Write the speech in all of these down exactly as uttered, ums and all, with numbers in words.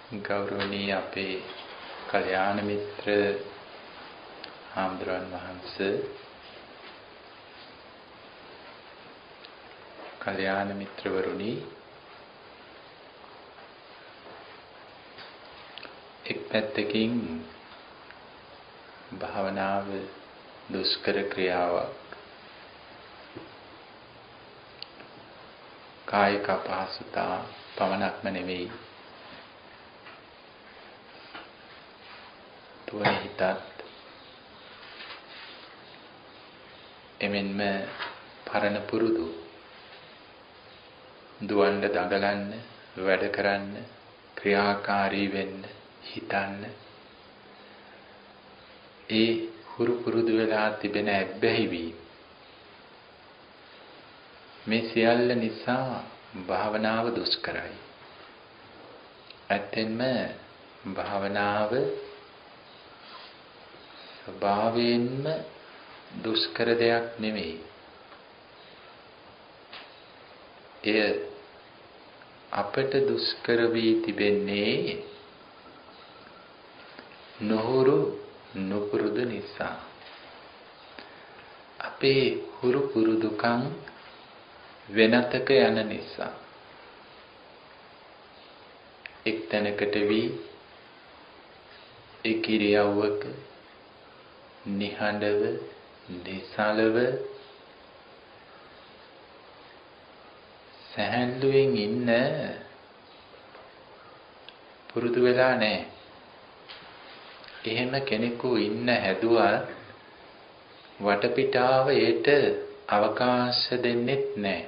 ගෞරවනීය අපේ කල්යාණ මිත්‍ර හාමුදුරන් වහන්සේ කල්යාණ මිත්‍රවරුනි එක් පැත්තකින් භාවනාව දුෂ්කර ක්‍රියාවක් කායික අපහසුතා පමණක්ම නෙවෙයි තුනේ හිතත් එමෙන්ම පරණ පුරුදු දුවන්න දඟලන්න වැඩ කරන්න ක්‍රියාකාරී වෙන්න හිතන්න ඒ හුරු පුරුදු වෙලා තිබෙන ඇබ්බැහි වී මේ සියල්ල නිසා භාවනාව දුෂ්කරයි. ඇත්තෙන්ම භාවනාව ස්වභාවයෙන්ම දුෂ්කර දෙයක් නෙමෙයි. එය අපට දුෂ්කර වී තිබෙන්නේ නොහුරු නුපුරුදු නිසා. අපේ හුරු පුරුදුකම් වෙනතක යන නිසා. එක් තැනකට වී එක් ඉරියව්වක නිහඬව නිසලව සැහැල්ලුවෙන් ඉන්න පුරුදු වෙලා නැහැ. එහෙම කෙනෙකු ඉන්න හැදුවා වටපිටාව ඒට අවකාශ දෙන්නෙත් නැහැ.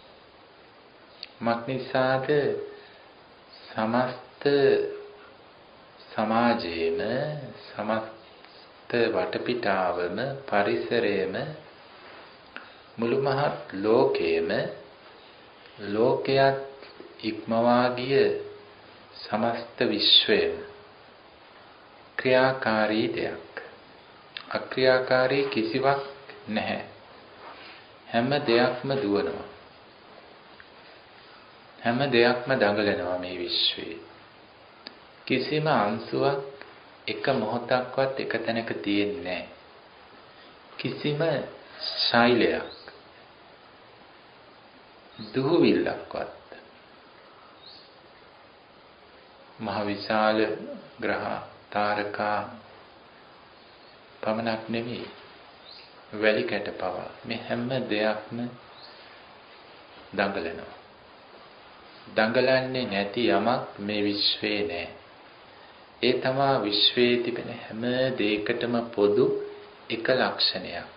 මක්නිසාද සමස්ත සමාජයේම සමස්ත වටපිටාවම පරිසරයේම මුළු මහත් ලෝකයේම ලෝකයක් ඉක්මවා ගිය සමස්ත විශ්වයම ක්‍රියාකාරී දෙයක්. අක්‍රියාකාරී කිසිවක් නැහැ. හැම දෙයක්ම දුවනවා. හැම දෙයක්ම දඟලනවා මේ විශ්වයේ. කිසිම අංශුවක් එක මොහොතක්වත් එක තැනක තියෙන්නේ නැහැ. කිසිම ශෛලයක් දුහවිල්ලක්වත් මහ විශාල ග්‍රහ තාරකා පමණක් නෙමෙයි වැලි කැට පවා මේ හැම දෙයක්ම දඟලනවා. දඟලන්නේ නැති යමක් මේ විශ්වයේ නැහැ. ඒ තමයි විශ්වයේ තිබෙන හැම දෙයකටම පොදු එක ලක්ෂණයක්.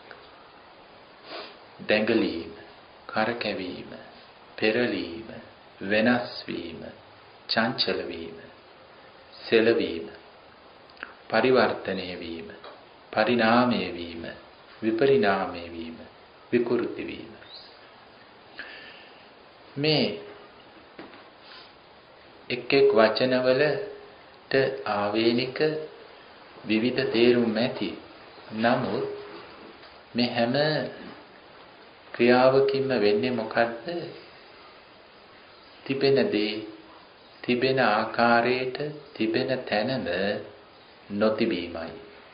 දැඟලීම, කරකැවීම, පෙරලීම, වෙනස් වීම, චංචල වීම, සෙලවීම, පරිවර්තනය වීම, පරිණාමය වීම, විපරිණාමය වීම, විකෘති වීම. මේ එක් එක් වචනවලට ආවේනික විවිධ තේරුම් ඇති. නමුත් මේ හැම ක්‍රියාවකින්ම වෙන්නේ මොකද්ද? තිබෙන දේ තිබෙන ආකාරයට තිබෙන තැනම නොතිබීමයි.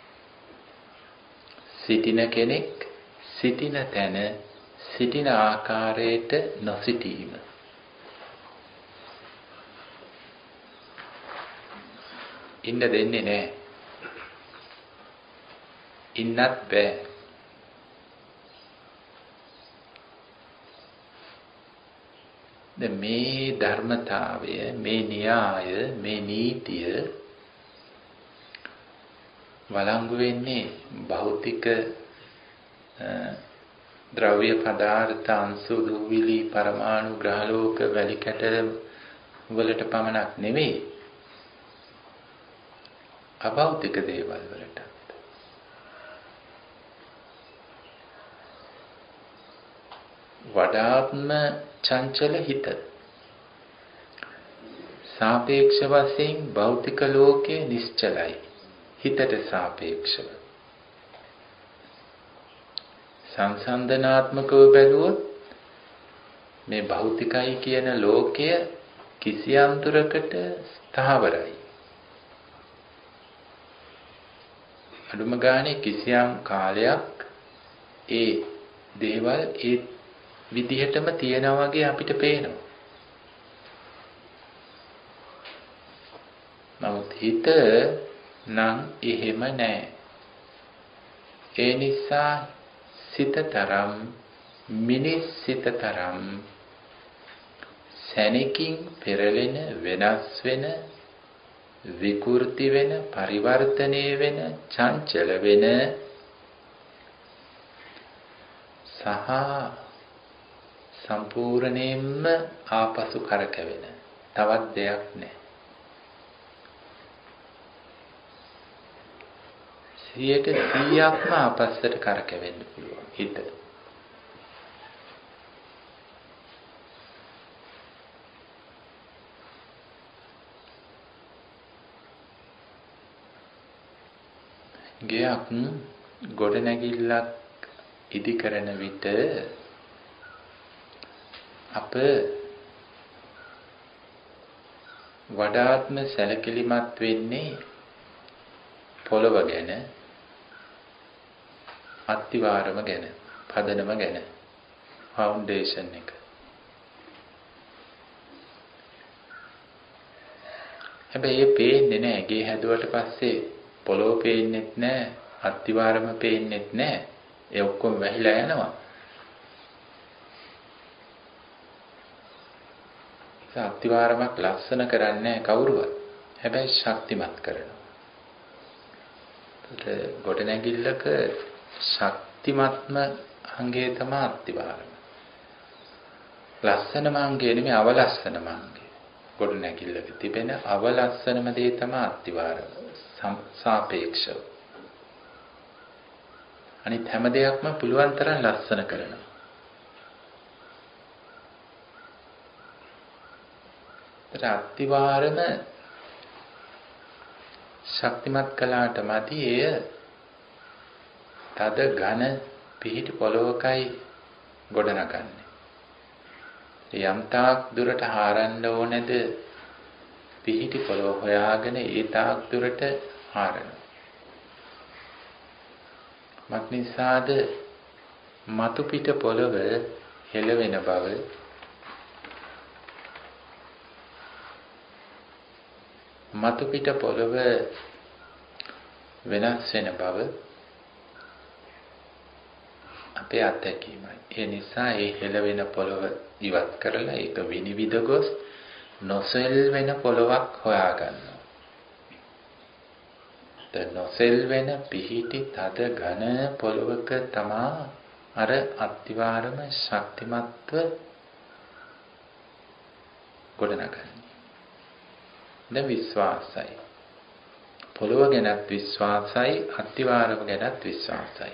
සිටින කෙනෙක් සිටින තැන සිටින ආකාරයට නොසිටීම. ඉන්න දෙන්නේ නැහැ. ඉන්නත් බෑ. මේ ධර්මතාවය, මේ න්‍යාය, මේ නීතිය වළංගු වෙන්නේ භෞතික ද්‍රව්‍ය පදාර්ථ අංශු දුවිලි පරමාණු ග්‍රහලෝක වැලි කැට වලට පමණක් නෙමෙයි අභෞතික දේවල් වලට. වඩාත්ම චංචල හිත සාපේක්ෂ වශයෙන් භෞතික ලෝකයේ නිශ්චලයි. හිතට සාපේක්ෂව සංසන්දනාත්මකව බැලුවොත් මේ භෞතිකයි කියන ලෝකය කිසියම් දුරකට ස්ථාවරයි. අඩුම ගානේ කිසියම් කාලයක් ඒ දේවල් ඒ විදිහටම තියෙනවා වගේ අපිට පේනවා. නමුත් හිත නම් එහෙම නැහැ. ඒ නිසා සිතතරම් මිනිස් සිතතරම් සැනකින් පෙරලෙන, වෙනස් වෙන, විකෘති වෙන, පරිවර්තනය වෙන, චංචල වෙන සහ සම්පූර්ණයෙන්ම ආපසු කරකැවෙන තවත් දෙයක් නැහැ. සියයට සීයක්ම ආපස්සට කරකැවෙන්න පුළුවන් හිත. ගයක් ගොඩනැගිල්ලක් ඉදි කරන විට අප වඩාත්ම සැලකිලිමත් වෙන්නේ පොළව ගැන, අත්තිවාරම ගැන, පදනම ගැන, ෆවුන්ඩේෂන් එක. හැබැයි ඒ පේන්නේ නැහැ. ගේ හැදුවට පස්සේ පොළොව පේන්නෙත් නැහැ, අත්තිවාරම පේන්නෙත් නැහැ. ඒ ඔක්කොම වැහිලා යනවා. ඒ අත්තිවාරමක් ලස්සන කරන්නේ නැහැ කවුරුවත්. හැබැයි ශක්තිමත් කරනවා. ඒත් ගොඩනැගිල්ලක ශක්තිමත්ම අංගය තමයි අත්තිවාරම. ලස්සනම අංගය නෙමෙයි, අවලස්සනම අංගය. ගොඩනැගිල්ලක තිබෙන අවලස්සනම දේ තමයි අත්තිවාරම. සාපේක්ෂව. අනිත් හැම දෙයක්ම පුළුවන් තරම් ලස්සන කරනවා. ඒත් අත්තිවාරම ශක්තිමත් කළාට මදි. එය තද ඝන පිහිටි පොළොවකයි ගොඩනගන්නේ. යම් තාක් දුරට හරන්න ඕනේද පිහිටි පොළොව හොයාගෙන ඒ තාක් දුරට හරනවා. මක්නිසාද මතු පිට පොළොව හෙළවෙන බව, මතු පිට පොළොව වෙනස් වෙන බව අපේ අත්දැකීමයි. ඒ නිසා ඒ හෙළවෙන පොළොව ඉවත් කරලා ඒක විනිවිද ගොස් නොසෙල් වෙන පොළොවක් හොයාගන්නවා. ද නොසෙල් වෙන පිහිටි තද ඝන පොළොවක තමා අර අත්තිවාරම ශක්තිමත්ව ගොඩනගන්නේ. දැන් විශ්වාසයි. පොළොව ගැනත් විශ්වාසයි, අත්තිවාරම ගැනත් විශ්වාසයි.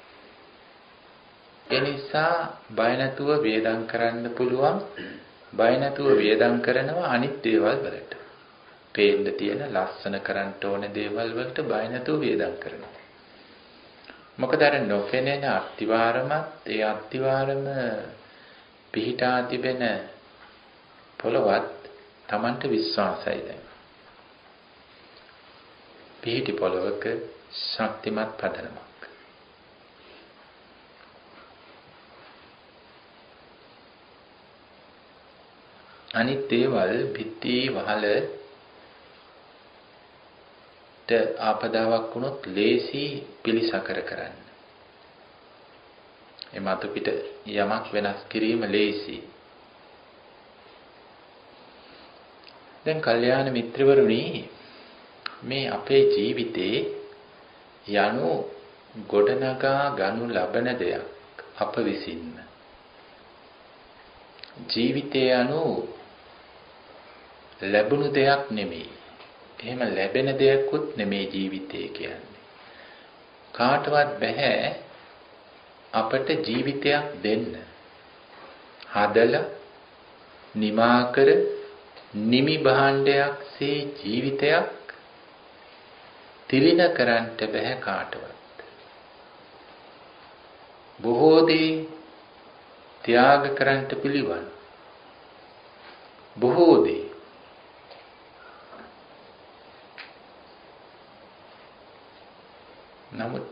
ඒ නිසා බය නැතුව වේදම් කරන්න පුළුවන්. බය නැතුව වේදම් කරනවා අනිත් දේවල් වලට. පේන්න තියෙන ලස්සන කරන්න ඕන දේවල් වලට බය නැතුව වේදම් කරනවා. මොකද අර නොපෙනෙන අත්තිවාරමත්, ඒ අත්තිවාරම පිහිටා තිබෙන පොළවත් Tamanට විශ්වාසයි දැන්. පිහිටි පොළවක ශක්තිමත් පදනමක්. අනිත් දේවල් පිටි වහල ට ආපදාවක් වුණොත් ලේසි පිළිසකර කරන්න. ඒ මතු පිට යමක් වෙනස් කිරීම ලේසි. දැන් කල්යාණ මිත්‍රවරුනි, මේ අපේ ජීවිතේ යනු ගොඩනගා ගනු ලබන දෙයක් අප විසින්ම. ජීවිතය යනු ලැබුණු දෙයක් නෙමෙයි. එහෙම ලැබෙන දෙයක්වත් නෙමෙයි ජීවිතය කියන්නේ. කාටවත් බෑ අපට ජීවිතයක් දෙන්න. හදලා නිමා කර නිමි භාණ්ඩයක්සේ ජීවිතයක් තිලින කරන්නට බෑ කාටවත්. බොහෝ දේ ත්‍යාග කරන්නට පිළිවන්. බොහෝ දේ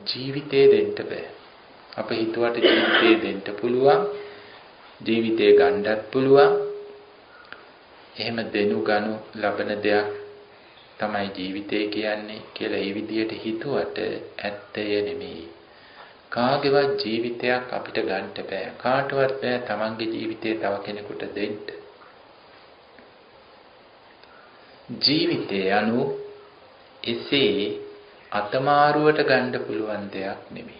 ජීවිතේ දෙන්න බෑ. අප හිතුවට ජීවිතේ දෙන්න පුළුවන්. ජීවිතේ ගන්නත් පුළුවන්. එහෙම දෙනු ගනු ලබන දෙයක් තමයි ජීවිතය කියන්නේ කියලා ඒ විදිහට හිතුවට ඇත්තය නෙමෙයි. කාගේවත් ජීවිතයක් අපිට ගන්න බෑ. කාටවත් බෑ තමන්ගේ ජීවිතේ තව කෙනෙකුට දෙන්න. ජීවිතය anu එසේ අතමාරුවට ගන්න පුළුවන් දෙයක් නෙමෙයි.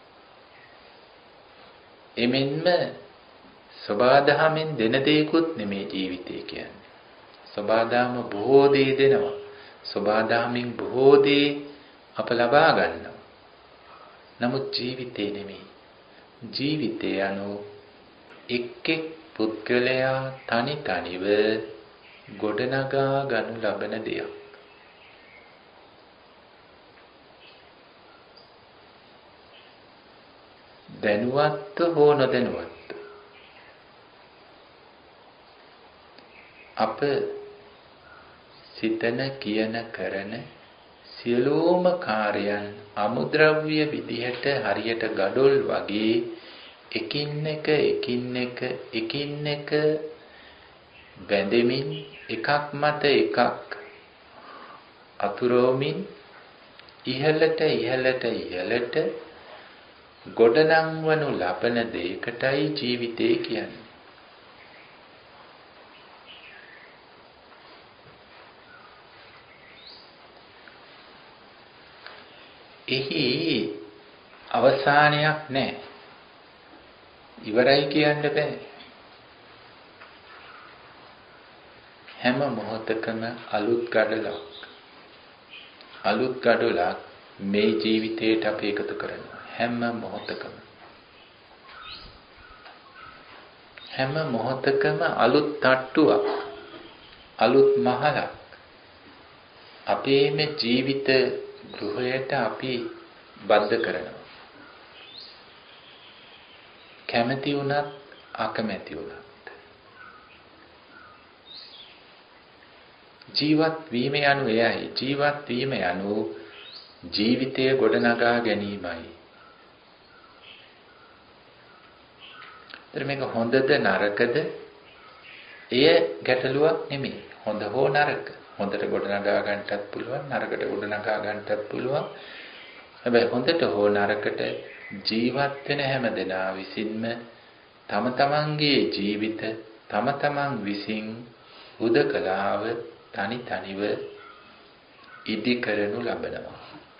එමෙන්ම සබාදහමෙන් දෙන දෙයක්වත් නෙමෙයි ජීවිතය කියන්නේ. සබාදහම බොහෝ දේ දෙනවා. සබාදහමින් බොහෝ දේ අප ලබා ගන්නවා. නමුත් ජීවිතේ නෙමෙයි. ජීවිතය anu එක් එක් පුද්ගලයා තනි තනිව ගොඩනගා ගනු ලබන දෙයක්. දැනුවත් හෝ නොදැනුවත් අප සිතන කියන කරන සියලුම කාර්යයන් අමුද්‍රව්‍ය විදිහට හරියට ගඩොල් වගේ එකින් එක එකින් එක එකින් එක බැඳෙමින් එකක් මත එකක් අතුරෝමින් ඉහළට ඉහළට ඉහළට ගොඩනංවනු ලබන දෙයකටයි ජීවිතය කියන්නේ. එහි අවසානයක් නැහැ. ඉවරයි කියන්න බෑ. හැම මොහොතකම අලුත් ගඩොලක් අලුත් ගඩොලක් මේ ජීවිතයට අපි එකතු කරනවා. හැම මොහොතකම හැම මොහොතකම අලුත් තට්ටුවක් අලුත් මහලක් අපේ මේ ජීවිත ගෘහයට අපි බද්ධ කරනවා. කැමැති වුණත් අකමැති වුණත් ජීවත් වීම යනු එයයි. ජීවත් වීම යනු ජීවිතය ගොඩනගා ගැනීමයි. මේක හොඳද නරකද? එය ගැටලුවක් නෙමෙයි. හොඳ හෝ නරක. හොඳට ගොඩනගා ගන්නටත් පුළුවන්, නරකට ගොඩනගා ගන්නටත් පුළුවන්. හැබැයි හොඳට හෝ නරකට ජීවත් වෙන හැම දෙනා විසින්ම තම තමන්ගේ ජීවිත තම තමන් විසින් උදකලාව තනි තනිව ඉදි කරනු ලබනවා.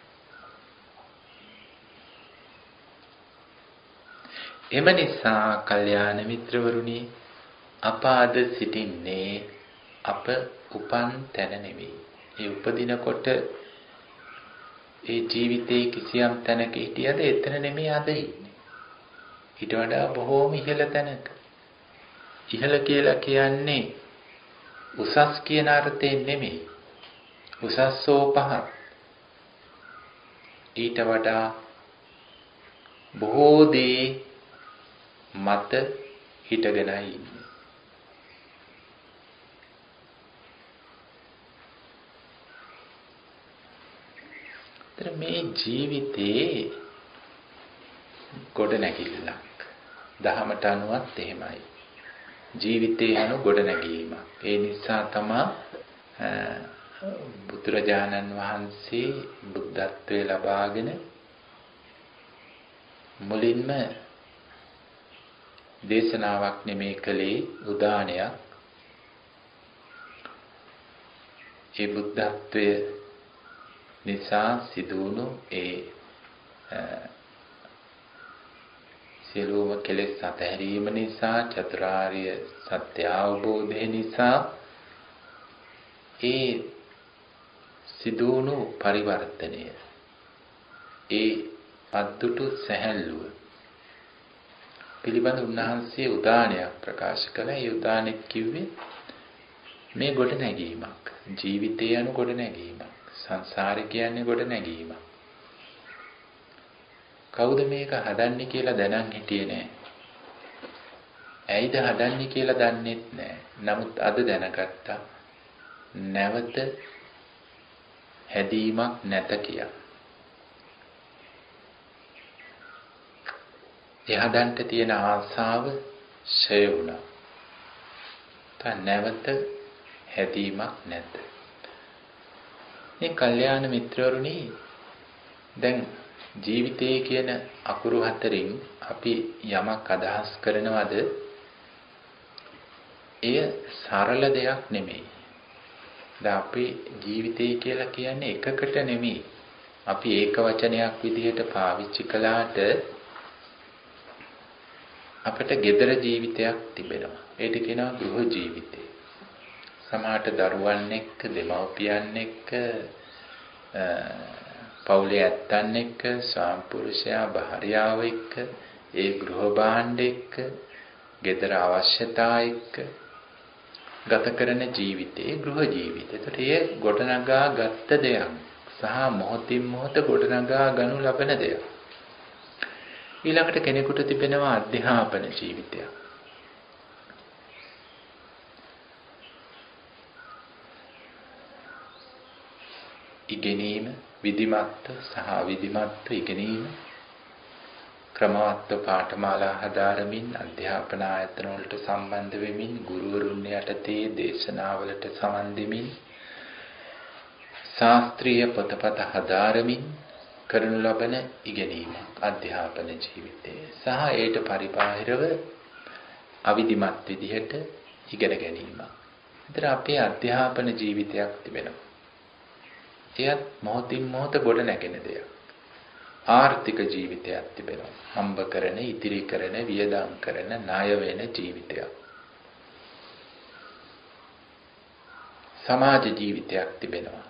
එම නිසා කල්යාණ මිත්‍රවරුනි, අප අද සිටින්නේ අප උපන් තැන නෙවෙයි. ඒ උපදිනකොට ඒ ජීවිතේ කිසියම් තැනක හිටියද එතන නෙමෙයි අද ඉන්නේ. ඊට වඩා බොහෝම ඉහළ තැනක. ඉහළ කියලා කියන්නේ උසස් කියන අර්ථයෙන් නෙමෙයි. උසස්ෝ පහත්. ඊට වඩා බොහෝ දේ මත හිටගෙනයි ඉන්නේ. මේ ජීවිතේ ගොඩනැගිල්ලක්. දහමට අනුවත් එහෙමයි. ජීවිතේ anu ගොඩනැගීමක්. ඒ නිසා තමයි බුදුරජාණන් වහන්සේ බුද්ධත්වයේ ලබාගෙන මුලින්ම දේශනාවක් නෙමේ කළේ උදානයක්. ඒ බුද්ධත්වයේ නිසා සිදුවුණු ඒ සියලුම කෙලෙස් අතහැරීම නිසා චතුරාර්ය සත්‍ය අවබෝධය නිසා ඒ සිදුවුණු පරිවර්තනය ඒ අද්දුටු සැහැල්ලුව පිළිබඳ උන්වහන්සේ උදානයක් ප්‍රකාශ කළා. ඒ උදානෙත් කිව්වේ මේ ගොඩනැගීමක්. ජීවිතය යන ගොඩනැගීමක්. සංසාරය කියන්නේ ගොඩනැගීමක්. කවුද මේක හදන්නේ කියලා දැනන් හිටියේ නෑ. ඇයිද හදන්නේ කියලා දන්නේත් නෑ. නමුත් අද දැනගත්තා නැවත හැදීමක් නැත කියලා. එහදන්ට තියෙන ආසාව ෂය වුණා. දැන් නැවත හැදීමක් නැත. මේ කල්යාණ මිත්‍රවරුනි, දැන් ජීවිතයේ කියන අකුරු හතරින් අපි යමක් අදහස් කරනවද? එය සරල දෙයක් නෙමෙයි. දැන් අපි ජීවිතය කියලා කියන්නේ එකකට නෙමෙයි. අපි ඒක වචනයක් විදිහට පාවිච්චි කළාට අපිට gedara ජීවිතයක් තිබෙනවා. ඒක කියනවා ගෘහ ජීවිතය. සමහරට දරුවන් එක්ක, දෙමව්පියන් එක්ක, පවුලේ ඇත්තන් එක්ක, ස්වාමිපුරුෂයා භාර්යාව එක්ක, ඒ ගෘහ භාණ්ඩ එක්ක, gedara අවශ්‍යතා එක්ක ගත කරන ජීවිතේ ගෘහ ජීවිතය. ඒකට ඒ ගොඩනගා ගත්ත දෙයක් සහ මොහොතින් මොහොත ගොඩනගා ගනු ලබන දෙයක්. ඊළඟට කෙනෙකුට තිබෙනවා අධ්‍යාපන ජීවිතයක්. ඉගෙනීම, විධිමත්ව සහ අවිධිමත්ව ඉගෙනීම, ක්‍රමවත්ව පාඨමාලා හදාරමින් අධ්‍යාපන ආයතන වලට සම්බන්ධ වෙමින්, ගුරුවරුන් යටතේ දේශනාවලට සමන් දෙමින්, ශාස්ත්‍රීය පොතපත හදාරමින් කරනු ලබන ඉගෙනීම අධ්‍යාපන ජීවිතය. සහ ඒට පරිබාහිරව අවිධිමත් විදිහට ඉගෙන ගැනීම. ඒතර අපේ අධ්‍යාපන ජීවිතයක් තිබෙනවා. එයත් මොහොතින් මොහොත ගොඩ නැගෙන දෙයක්. ආර්ථික ජීවිතයක් තිබෙනවා. හම්බ කරන, ඉතිරි කරන, වියදම් කරන, ණය වෙන ජීවිතයක්. සමාජ ජීවිතයක් තිබෙනවා.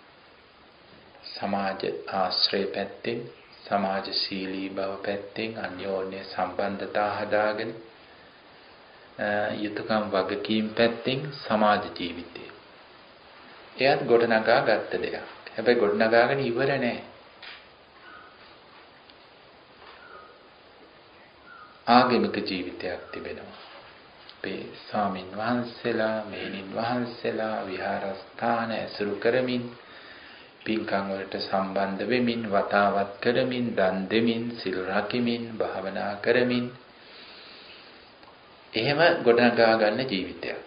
සමාජ ආශ්‍රය පැත්තෙන්, සමාජශීලී බව පැත්තෙන් අන්‍යෝන්‍ය සම්බන්ධතා හදාගෙන, යුතුයකම් වගකීම් පැත්තෙන් සමාජ ජීවිතය. එයත් ගොඩනගා ගත්ත දෙයක්. හැබැයි ගොඩනගාගෙන ඉවර නෑ. ආගමික ජීවිතයක් තිබෙනවා. අපේ ස්වාමින් වහන්සේලා, මෙහෙණින් වහන්සේලා විහාරස්ථාන ඇසුරු කරමින්, පින්කම් වලට සම්බන්ධ වෙමින්, වතාවත් කරමින්, දන් දෙමින්, සිල් රකිමින්, භාවනා කරමින් එහෙම ගොඩනගා ගන්න ජීවිතයක්.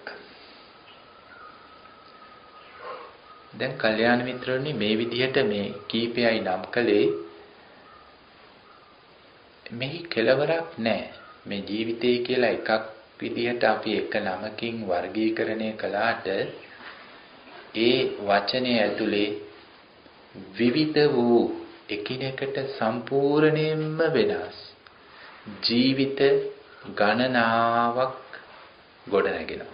දැන් කල්යාණ මිත්‍රෝනි, මේ විදිහට මේ කීපයයි නම් කළේ, මෙහි කෙලවරක් නැහැ. මේ ජීවිතය කියලා එකක් විදිහට අපි එක නමකින් වර්ගීකරණය කළාට ඒ වචනේ ඇතුලේ විවිධ වූ එකිනෙකට සම්පූර්ණයෙන්ම වෙනස් ජීවිත ගණනාවක් ගොඩනගෙනවා.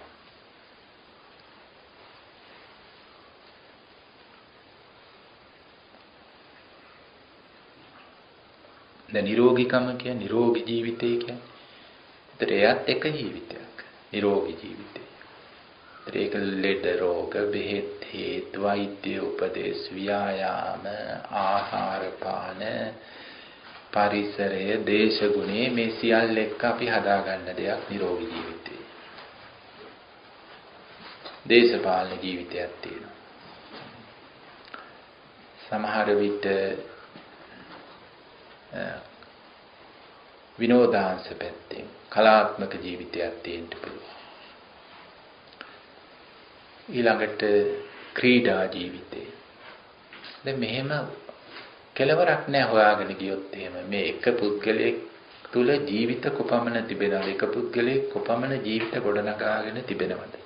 දැන් නිරෝගීකම කියන්නේ, නිරෝගී ජීවිතය කියන්නේ, ඒතර එයත් එක ජීවිතයක්. නිරෝගී ජීවිතය. ඒක ලෙඩ රෝග, බෙහෙත්, හේතු, වෛද්‍ය උපදේශ, ව්‍යායාම, ආහාර පාන, පරිසරය, දේශගුණේ, මේ සියල්ල එක්ක අපි හදාගන්න දෙයක් නිරෝගී ජීවිතය. දේශපාලන ජීවිතයක් තියෙනවා. සමහර විට විනෝදාංශ පැත්තෙන් කලාත්මක ජීවිතයක් තියෙන්න පුළුවන්. ඊළඟට ක්‍රීඩා ජීවිතේ. දැන් මෙහෙම කෙලවරක් නැහැ හොයාගෙන ගියොත් එහෙම. මේ එක පුද්ගලයෙක් තුල ජීවිත කොපමණ තිබෙනවද? එක පුද්ගලයෙක් කොපමණ ජීවිත ගොඩනගාගෙන තිබෙනවද?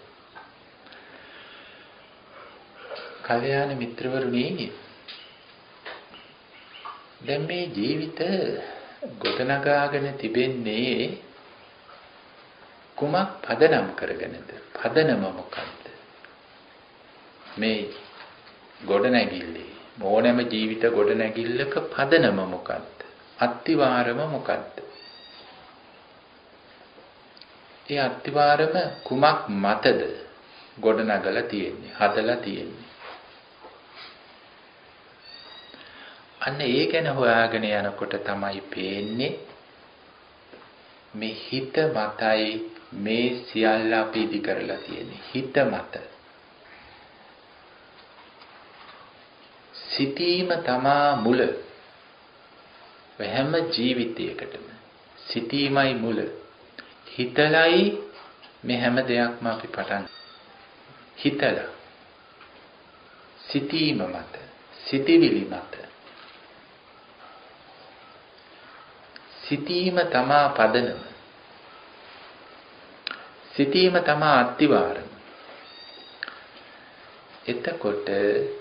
කල්යාණ මිත්‍රවරුනි, දැන් මේ ජීවිත ගොඩනගාගෙන තිබෙන්නේ කුමක් පදනම් කරගෙනද? පදනම මොකක්ද? මේ ගොඩනැගිල්ලේ ඕනෑම ජීවිත ගොඩනැගිල්ලක පදනම මොකක්ද? අත්තිවාරම මොකක්ද? ඒ අත්තිවාරම කුමක් මතද ගොඩනගලා තියෙන්නේ, හදලා තියෙන්නේ? අන්න ඒ ගැන හොයාගෙන යනකොට තමයි පේන්නේ මේ හිත මතයි මේ සියල්ල අපි ඉදි කරලා තියෙන්නේ. හිත මත. සිතීම තමා මුල. හැම ජීවිතයකටම සිතීමයි මුල. හිතලයි මේ හැම දෙයක්ම අපි පටන් හිතලා සිතීම මත සිතවිලි මත සිතීම තමා පදනම. සිතීම තමා අත්තිවාරම. එතකොට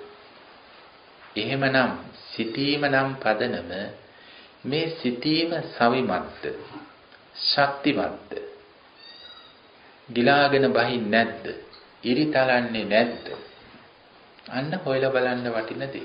එහෙමනම් සිතීම නම් පදනම මේ සිතීම සවිමත්ද ශක්තිමත්ද ගිලාගෙන බහින්නේ නැද්ද ඉරිතලන්නේ නැද්ද අන්න හොයලා බලන්න වටින දේ.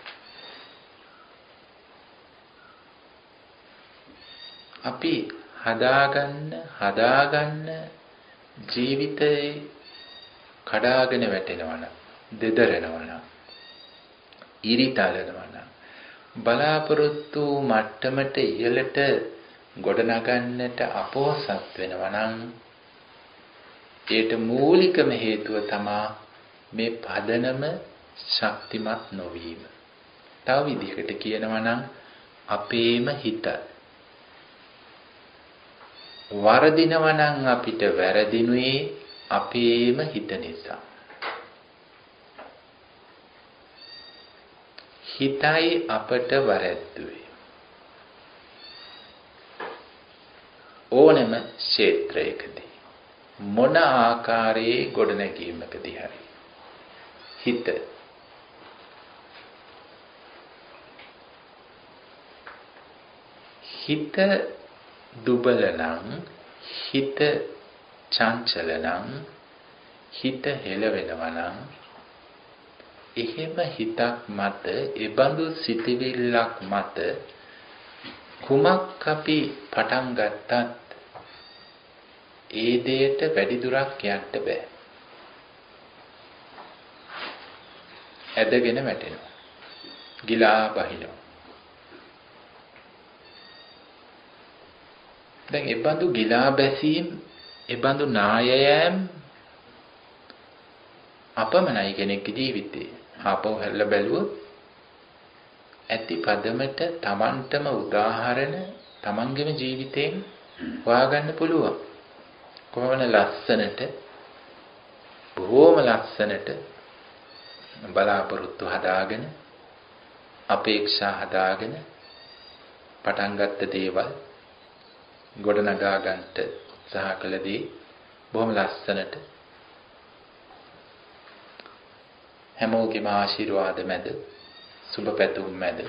අපි හදාගන්න හදාගන්න ජීවිතේ කඩාගෙන වැටෙනවා නම් දෙදරනවා නම් ඉරිතලනවා නම් බලාපොරොත්තු මට්ටමට ඉහළට ගොඩනගන්නට අපොහසත් වෙනවා නම් ඒට මූලිකම හේතුව තමා මේ පදනම ශක්තිමත් නොවීම. තව විදිහකට කියනවා නම් අපේම හිත වරදිනවා නම් අපිට වැරදිනුවේ අපේම හිත නිසා. හිතයි අපට වරද්දුවේ. ඕනෑම ක්ෂේත්‍රයකදී මොන ආකාරයේ ගොඩනැගීමකදී හරි හිත හිත දුබල නම් හිත චංචල නම් හිත හෙලවෙනවා නම් එහෙම හිතක් මත එබඳු සිටිවිල්ලක් මත කුමක් අපි පටන් ගත්තත් ඒ දෙයට වැඩි දුරක් යන්න බෑ. ඇදගෙන වැටෙනවා. ගිලා බහිනවා. දැන් එබඳු ගිලා බැසීම්, එබඳු නායයන් අපමණයි කෙනෙක්ගේ ජීවිතේ. ආපහු හැල්ල බැලුවොත් ඇති පදමට Tamanටම උදාහරණ Tamanගේම ජීවිතයෙන් හොයාගන්න පුළුවන්. කොහොමද ලස්සනට බොහොම ලස්සනට බලාපොරොත්තු හදාගෙන අපේක්ෂා හදාගෙන පටන් ගත්ත දේවල් ගොඩනගා ගන්නට සහ කළදී බොහොම ලස්සනට හැමෝගේම ආශිර්වාද මැද සුබ පැතුම් මැද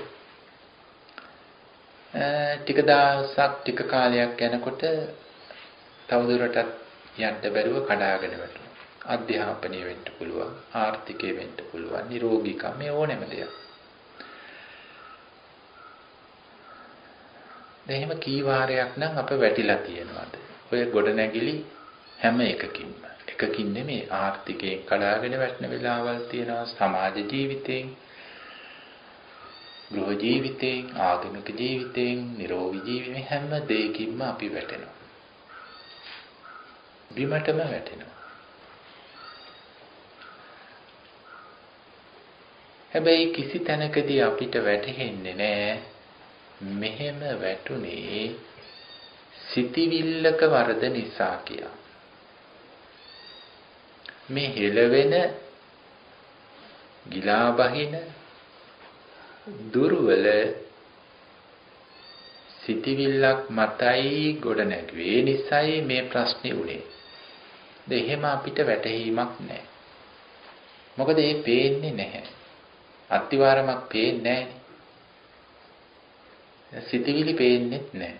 ටික දවසක් ටික කාලයක් යනකොට තවදුරටත් යන්න බැරුව කඩාගෙන වැටෙනවා. අධ්‍යාපනය වෙන්න පුළුවන්, ආර්ථිකය වෙන්න පුළුවන්, නිරෝගීකම මේ ඕනෙම දෙයක්. එහෙම කී වාරයක් නම් අප වැටිලා තියෙනවද? ඔය ගොඩනැගිලි හැම එකකින්ම. එකකින් නෙමෙයි ආර්ථිකයෙන් කඩාගෙන වැටෙන වෙලාවල් තියෙනවා, සමාජ ජීවිතයෙන්, ගෘහ ජීවිතයෙන්, ආගමික ජීවිතයෙන්, නිරෝගී ජීවිතයෙන් හැම දෙයකින්ම අපි වැටෙනවා. බිමටම වැටෙනවා. හැබැයි කිසි තැනකදී අපිට වැටහෙන්නේ නැහැ මෙහෙම වැටුනේ සිටිවිල්ලක වරද නිසා කියලා. මේ හෙලවෙන ගිලා බහින දුර්වල සිටිවිල්ලක් මතයි ගොඩ නැගුවේ. ඒ නිසායි මේ ප්‍රශ්නේ උනේ. දෙහෙම අපිට වැටහීමක් නැහැ. මොකද ඒ පේන්නේ නැහැ. අත්තිවාරමක් පේන්නේ නැහැ. සිටිවිලි පේන්නේත් නැහැ.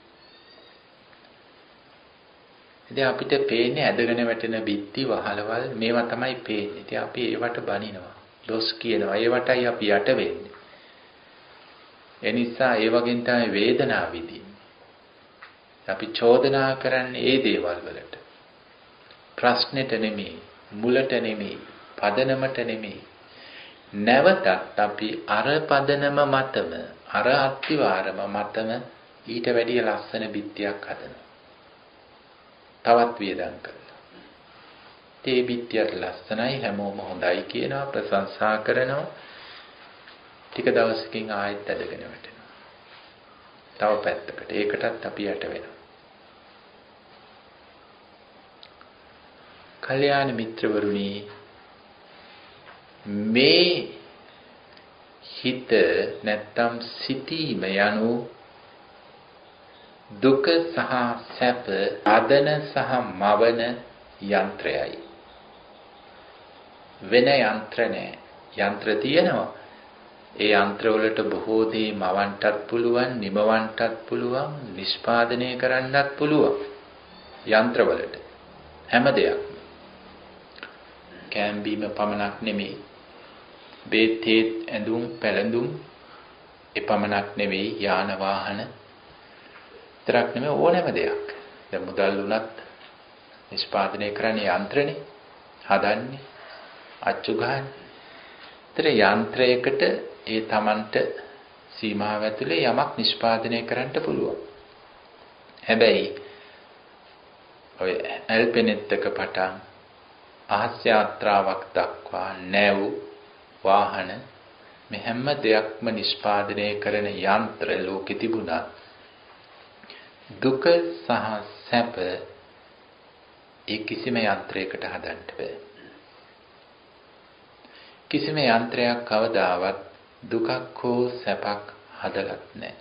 ඉතින් අපිට පේන්නේ ඇදගෙන වැටෙන බිත්ති වහලවල් මේවා තමයි පේන්නේ. ඉතින් අපි ඒවට බනිනවා. දොස් කියනවා. ඒවටයි අපි යට වෙන්නේ. ඒ නිසා ඒ වගේන් තමයි වේදනාව විඳින්නේ. අපි චෝදනා කරන්නේ ඒ දේවල් වලට. ප්‍රශ්නෙට නෙමෙයි, මුලට නෙමෙයි, පදනමට නෙමෙයි. නැවතත් අපි අර පදනම මතම, අර අත්තිවාරම මතම ඊට වැඩිය ලස්සන බිත්තියක් හදනවා. තවත් වියදම් කරනවා. ඒ බිත්තියට ලස්සනයි, හැමෝම හොඳයි කියනවා, ප්‍රශංසා කරනවා. ටික දවසකින් ආයෙත් ඇදගෙන වැටෙනවා. තව පැත්තකට. ඒකටත් අපි යට වෙනවා. කල්යාණ මිත්‍රවරුනි, මේ හිත නැත්තම් සිතීම යනු දුක සහ සැප ආදන සහ මවන යන්ත්‍රයයි. වෙන යන්ත්‍ර නැහැ. යන්ත්‍ර තියෙනවා. ඒ යන්ත්‍ර වලට බොහෝ දේ මවන්නටත් පුළුවන්, නිමවන්නටත් පුළුවන්, නිෂ්පාදනය කරන්නත් පුළුවන්. යන්ත්‍ර වලට හැම දෙයක්ම. කැම්බීම පමණක් නෙමෙයි. බේතේ ඇඳුම් පැළඳුම් එපමණක් නෙවෙයි, යාන වාහන තරක් නෙමෙයි, ඕනෑම දෙයක්. දැන් මුදල් උනත් නිෂ්පාදනය කරන්නේ යන්ත්‍රනේ, හදන්නේ, අච්චු ගහන්නේ. ඒතර යන්ත්‍රයකට ඒ Tamanට සීමාව ඇතුලේ යමක් නිෂ්පාදනය කරන්න පුළුවන්. හැබැයි ඔය ඇල්පෙනෙත් එක පටන් අහස් යාත්‍රාවක් දක්වා නැව් වාහන මේ හැම දෙයක්ම නිෂ්පාදනය කරන යන්ත්‍ර ලෝකෙ තිබුණා. දුක සහ සැප ඒ කිසිම යන්ත්‍රයකට හදන්න බෑ. කිසිම යන්ත්‍රයක් කවදාවත් දුකක් හෝ සැපක් හදලත් නැහැ.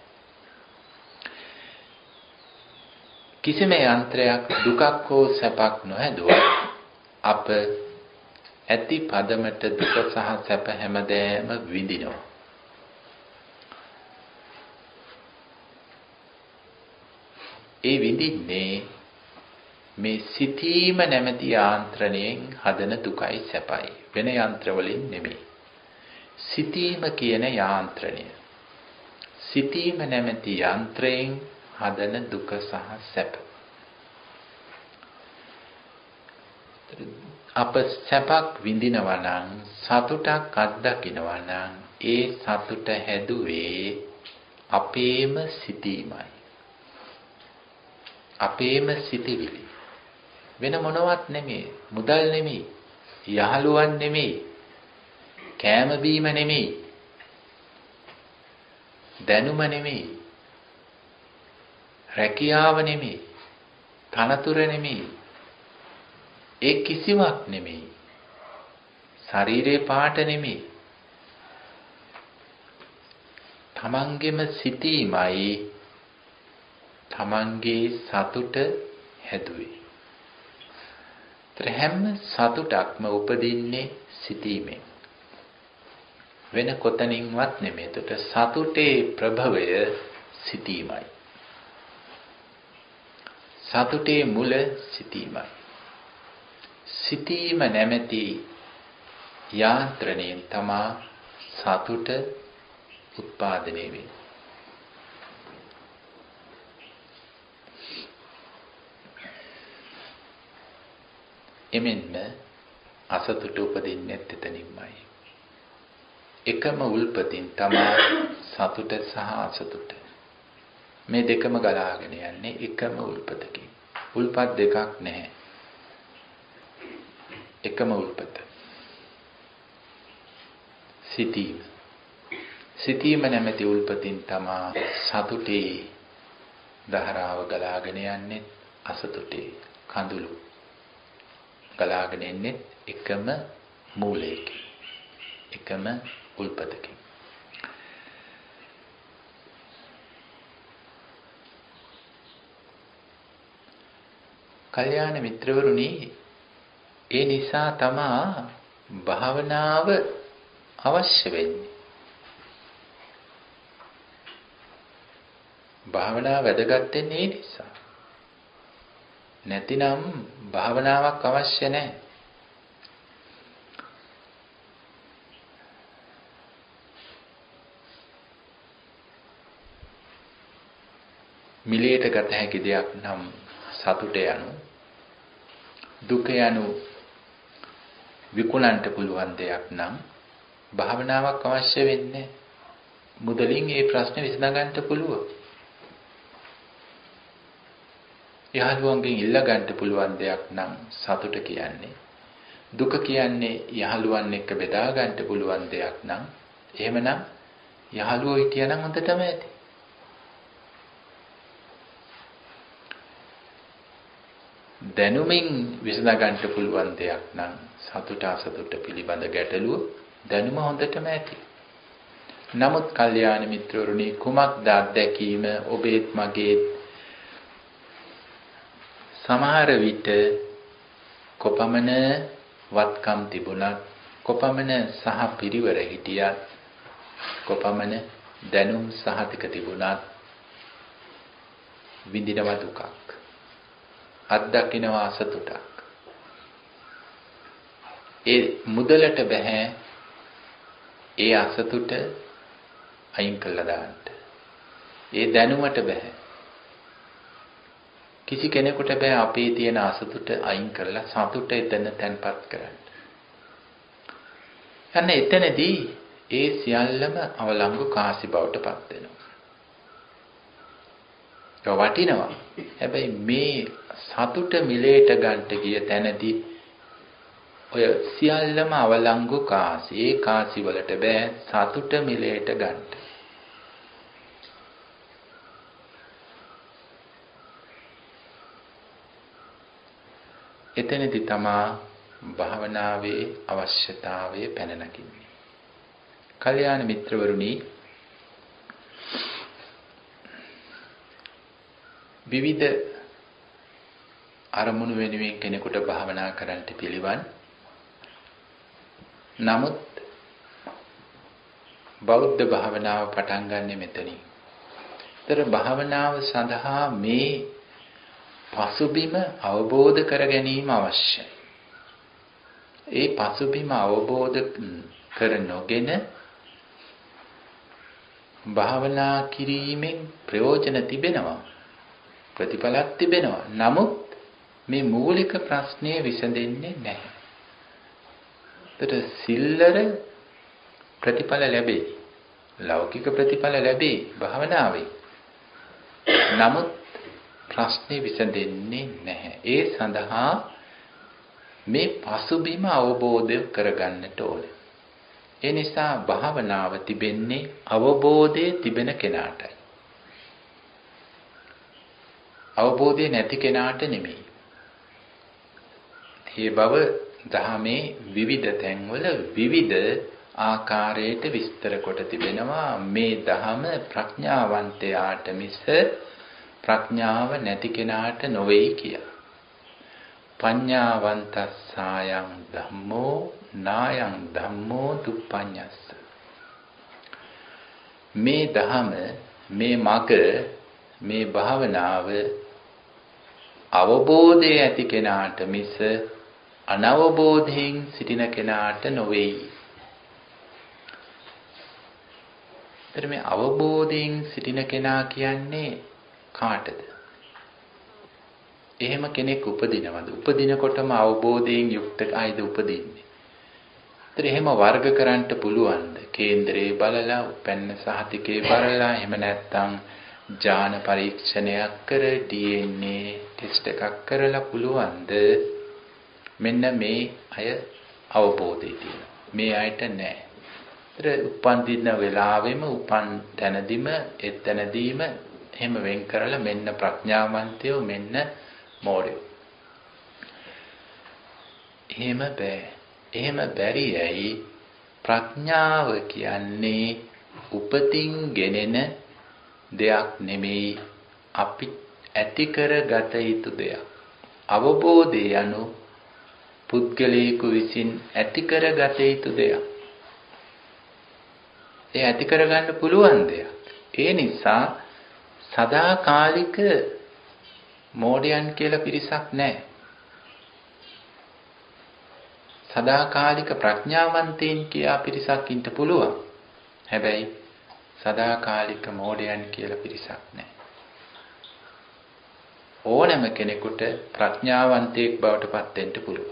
කිසිම යන්ත්‍රයක් දුකක් හෝ සැපක් නොහැදුවා අප ඇති පදමට දුක සහ සැප හැමදේම විඳිනවා. ඒ විඳින්නේ මේ සිතීම නැමැති යාන්ත්‍රණයෙන් හදන දුකයි සැපයි. වෙන යන්ත්‍ර වලින් නෙමෙයි. සිතීම කියන යාන්ත්‍රණය. සිතීම නැමැති යන්ත්‍රයෙන් හදන දුක සහ සැප. අප සැපක් විඳිනවා නම්, සතුටක් අත්දකිනවා නම්, ඒ සතුට හැදුවේ අපේම සිතීමයි. අපේම සිතිවිලි. වෙන මොනවත් නෙමෙයි. මුදල් නෙමෙයි. යහළුවන් නෙමෙයි. කෑම බීම නෙමෙයි. දැනුම නෙමෙයි. රැකියාව නෙමෙයි. තනතුර නෙමෙයි. ඒ කිසිවක් නෙමෙයි. ශරීරේ පාට නෙමෙයි. තමන්ගේම සිතීමයි තමන්ගේ සතුට හැදුවේ. හැම සතුටක්ම උපදින්නේ සිතීමෙන්. වෙන කොතනින්වත් නෙමෙයි. ඒකට සතුටේ ප්‍රභවය සිතීමයි. සතුටේ මුල සිතීමයි. සිතීම නැමැති යාන්ත්‍රණයෙන් තමා සතුට උත්පාදනය වෙන්නේ. එමෙන්ම අසතුට උපදින්නේ එතනින්මයි. එකම උල්පතින් තමා සතුට සහ අසතුට. මේ දෙකම ගලාගෙන යන්නේ එකම උල්පතකින්. උල්පත් දෙකක් නැහැ. එකම උල්පත. සිතීම. සිතීම නැමැති උල්පතින් තමා සතුටේ දහරාව ගලාගෙන යන්නේ, අසතුටේ කඳුළු ගලාගෙන එන්නේ එකම මූලයකින්, එකම උල්පතකින්. කල්යාණ මිත්‍රවරුනි, ඒ නිසා තමා භාවනාව අවශ්‍ය වෙන්නේ. භාවනාව වැදගත් වෙන්නේ ඒ නිසා. නැතිනම් භාවනාවක් අවශ්‍ය නැහැ. මිලයට ගත හැකි දෙයක් නම් සතුට යනු, දුක යනු විකුණන්න පුළුවන් දෙයක් නම් භාවනාවක් අවශ්‍ය වෙන්නේ. මුදලින් මේ ප්‍රශ්නේ විසඳගන්න පුළුවන්. යහළුවන්ගෙන් ඉල්ල ගන්න පුළුවන් දෙයක් නම් සතුට කියන්නේ. දුක කියන්නේ යහළුවන් එක්ක බෙදා ගන්න පුළුවන් දෙයක් නම්, එහෙමනම් යහළුවෝ හිටියනම් හොඳටම ඇති. දැනුමින් විසඳ ගන්න පුළුවන් දෙයක් නම් සතුට අසතුට පිළිබඳ ගැටලුව දැනුම හොඳටම ඇති. නමුත් කල්යාණ මිත්‍රවරුනි කුමක්ද අත්දැකීම ඔබේත් මගේත් සමහර විට කොපමණ වත්කම් තිබුණත් කොපමණ සහ පිරිවර හිටියත් කොපමණ දැනුම් සහතික තිබුණත් විඳිනව දුකක් අත්දකින්නවා අසතුටක්. ඒ මුදලට බෑ ඒ අසතුට අයින් කළා දාන්න. ඒ දැනුමට බෑ. කිසි කෙනෙකුට බෑ අපේ තියෙන අසතුට අයින් කරලා සතුට එතන තැන්පත් කරන්න. අන්න එතනදී ඒ සියල්ලම අවලංගු කාසි බවට පත් වෙනවා. ඒක වටිනවා. හැබැයි මේ සතුට මිලේට ගන්නට ගිය තැනදී ඔය සියල්ලම අවලංගු කාසි. ඒ කාසි වලට බෑ සතුට මිලේට ගන්න. එතනදී තමා භාවනාවේ අවශ්‍යතාවය පැන නගින්නේ. කල්යාණ මිත්‍රවරුනි විවිධ අරමුණු වෙනුවෙන් කෙනෙකුට භාවනා කරන්නට පිළිවන්. නමුත් බෞද්ධ භාවනාව පටන් ගන්නෙ මෙතනින්. ඒතර භාවනාව සඳහා මේ පසුබිම අවබෝධ කර ගැනීම අවශ්‍යයි. ඒ පසුබිම අවබෝධ කර නොගෙන භාවනා කිරීමෙන් ප්‍රයෝජන තිබෙනවා. ප්‍රතිඵලක් තිබෙනවා. නමුත් මේ මූලික ප්‍රශ්නය විසඳෙන්නේ නැහැ. ඒතර සිල්ලර ප්‍රතිඵල ලැබේ. ලෞකික ප්‍රතිඵල ලැබේ භාවනාවේ. නමුත් ප්‍රශ්නේ විසඳෙන්නේ නැහැ. ඒ සඳහා මේ පසුබිම අවබෝධ කරගන්නට ඕනේ. ඒ නිසා භාවනාව තිබෙන්නේ අවබෝධයේ තිබෙන කෙනාටයි. අවබෝධය නැති කෙනාට නෙමෙයි. මේ බව දහමේ විවිධ තැන්වල විවිධ ආකාරයට විස්තර කොට තිබෙනවා. මේ දහම ප්‍රඥාවන්තයාට මිස ප්‍රඥාව නැති කෙනාට නොවේයි කියා. පඤ්ඤාවන්තස්සායං ධම්මෝ නායං ධම්මෝ දුප්පඤ්ඤස්ස. මේ දහම මේ මග මේ භාවනාව අවබෝධය ඇති කෙනාට මිස අනවබෝධයෙන් සිටින කෙනාට නොවේයි. ඒතර මේ අවබෝධයෙන් සිටින කෙනා කියන්නේ කාටද? එහෙම කෙනෙක් උපදිනවද? උපදිනකොටම අවබෝධයෙන් යුක්ත අයද උපදින්නේ? ඒතර එහෙම වර්ග කරන්නට පුළුවන්ද? කේන්දරේ බලලා, උපැන්න සහතිකේ බලලා, එහෙම නැත්නම් ඥාන පරීක්ෂණයක් කර ඩී එන් ඒ ටෙස්ට් එකක් කරලා පුළුවන්ද? මෙන්න මේ අය අවබෝධය තියෙනවා. මේ අයට නැහැ. ඒතර උපන් දින වෙලාවෙම උපන් තැනදීම එතනදීම එහෙම වෙන් කරලා මෙන්න ප්‍රඥාවන්තයෝ මෙන්න මෝඩයෝ. එහෙම බෑ. එහෙම බැරි ඇයි? ප්‍රඥාව කියන්නේ උපතින් ගෙනෙන දෙයක් නෙමෙයි, අපි ඇති කරගත යුතු දෙයක්. අවබෝධය යනු පුද්ගලයෙකු විසින් ඇති කරගත යුතු දෙයක්. ඒ ඇති කරගන්න පුළුවන් දෙයක්. ඒ නිසා සදාකාලික මෝඩයන් කියලා පිරිසක් නැහැ. සදාකාලික ප්‍රඥාවන්තයින් කියලා පිරිසක් ඉන්න පුළුවන්. හැබැයි සදාකාලික මෝඩයන් කියලා පිරිසක් නැහැ. ඕනෑම කෙනෙකුට ප්‍රඥාවන්තයෙක් බවට පත් වෙන්න පුළුවන්.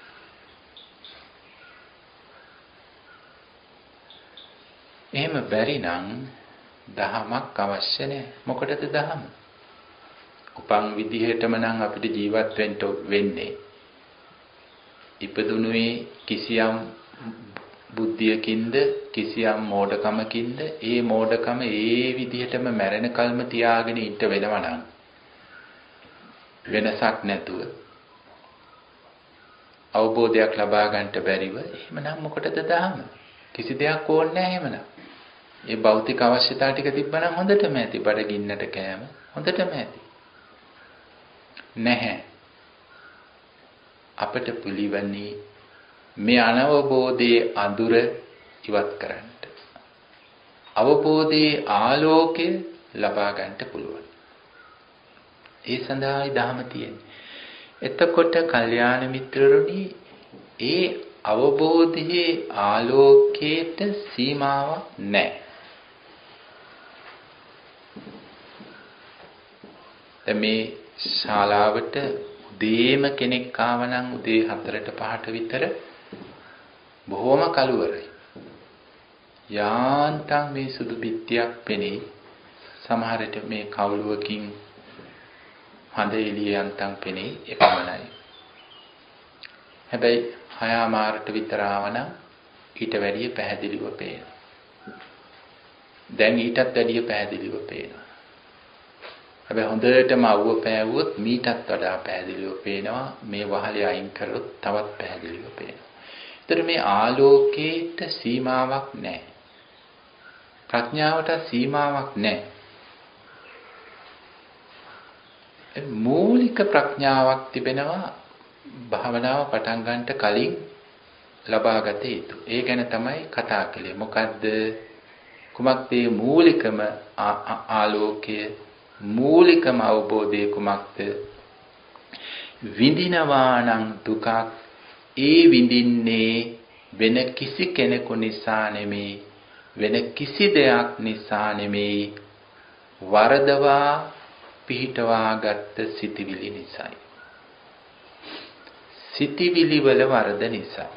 එහෙම බැරි නම් දහමක් අවශ්‍ය නැහැ. මොකටද දහම? උපන් විදිහටම නම් අපිට ජීවත් වෙන්න වෙන්නේ. ඉපදුනේ කිසියම් බුද්ධියකින්ද කිසියම් මෝඩකමකින්ද ඒ මෝඩකම ඒ විදිහටම මැරෙන කල්ම තියාගෙන ඉන්න වෙනවා නම් වෙනසක් නැතුව අවබෝධයක් ලබා ගන්නට බැරිව එහෙමනම් මොකටද දහම? කිසි දෙයක් ඕනේ නැහැ එහෙමනම්. ඒ භෞතික අවශ්‍යතා ටික තිබ්බනම් හොඳටම ඇති. බඩගින්නට කෑම හොඳටම ඇති. නැහැ. අපට පිළිවන්නේ මේ අනවබෝධයේ අඳුර ඉවත් කරන්න. අවබෝධයේ ආලෝකය ලබා ගන්නට පුළුවන්. ඒ සඳහායි ධහම තියෙන්නේ. එතකොට කල්යාණ මිත්‍රරුනි ඒ අවබෝධයේ ආලෝකයට සීමාවක් නැහැ. මේ ශාලාවට උදේම කෙනෙක් ආවනම් උදේ හතරට පහට විතර බොහොම කලවරයි. යාන්තම් මේ සුදු පිටියක් පෙනේ. සමහර විට මේ කවුළුවකින් හඳ එළිය යන්තම් පෙනේ. එපමණයි. හැබැයි හයමාරට විතර ආවනම් ඊට වැඩිය පැහැදිලිව පේනවා. දැන් ඊටත් වැඩිය පැහැදිලිව පේනවා. හැබැයි හොඳටම අවුව පෑවුවොත් මීටත් වඩා පැහැදිලිව පේනවා. මේ වහලේ අයින් කරොත් තවත් පැහැදිලිව පේනවා. ඒතර මේ ආලෝකයට සීමාවක් නැහැ. ප්‍රඥාවට සීමාවක් නැහැ. මූලික ප්‍රඥාවක් තිබෙනවා භාවනාව පටන් ගන්නට කලින් ලබාගත යුතු. ඒ ගැන තමයි කතා කළේ. මොකද්ද? කුමක්ද මේ මූලිකම ආලෝකය? මූලිකම අවබෝධය කුමක්ද? විඳිනවා නම් දුකක් ඒ විඳින්නේ වෙන කිසි කෙනෙකු නිසා නෙමෙයි, වෙන කිසි දෙයක් නිසා නෙමෙයි, වරදවා පිහිටවා ගත්ත සිටිවිලි නිසායි. සිටිවිලි වල වරද නිසා.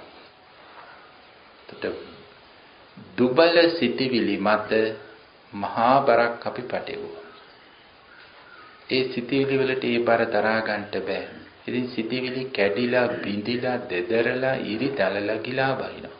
දුබල සිටිවිලි මත මහා බරක් අපි පටෙවුවා. ඒ සිටිවිලි වලට ඒ බර දරා ගන්නට බෑ. ඉතින් සිටිවිලි කැඩිලා බිඳිලා දෙදරලා ඉරි තලලා ගිලා බහිනවා.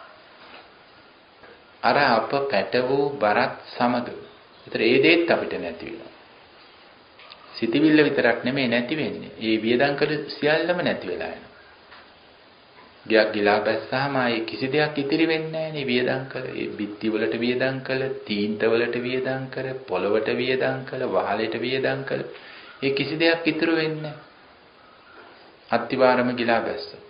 අර අප පැටවූ බරත් සමග. ඒතර ඒ දෙත් අපිට නැති වෙනවා. සිටිවිල්ල විතරක් නෙමෙයි නැති වෙන්නේ. ඒ වියදම් කළ සියල්ලම නැති වෙලා යනවා. ගියක් ගිලා බැස්සාම ආයේ කිසි දෙයක් ඉතිරි වෙන්නේ නැහැ නේ වියදම් කළ. ඒ බිත්ති වලට වියදම් කළ, තීන්ත වලට වියදම් කළ, පොළවට වියදම් කළ, වහලෙට වියදම් කළ. ඒ කිසි දෙයක් ඉතුරු වෙන්නේ නැහැ. අත්තිවාරම ගිලා බැස්සොත්.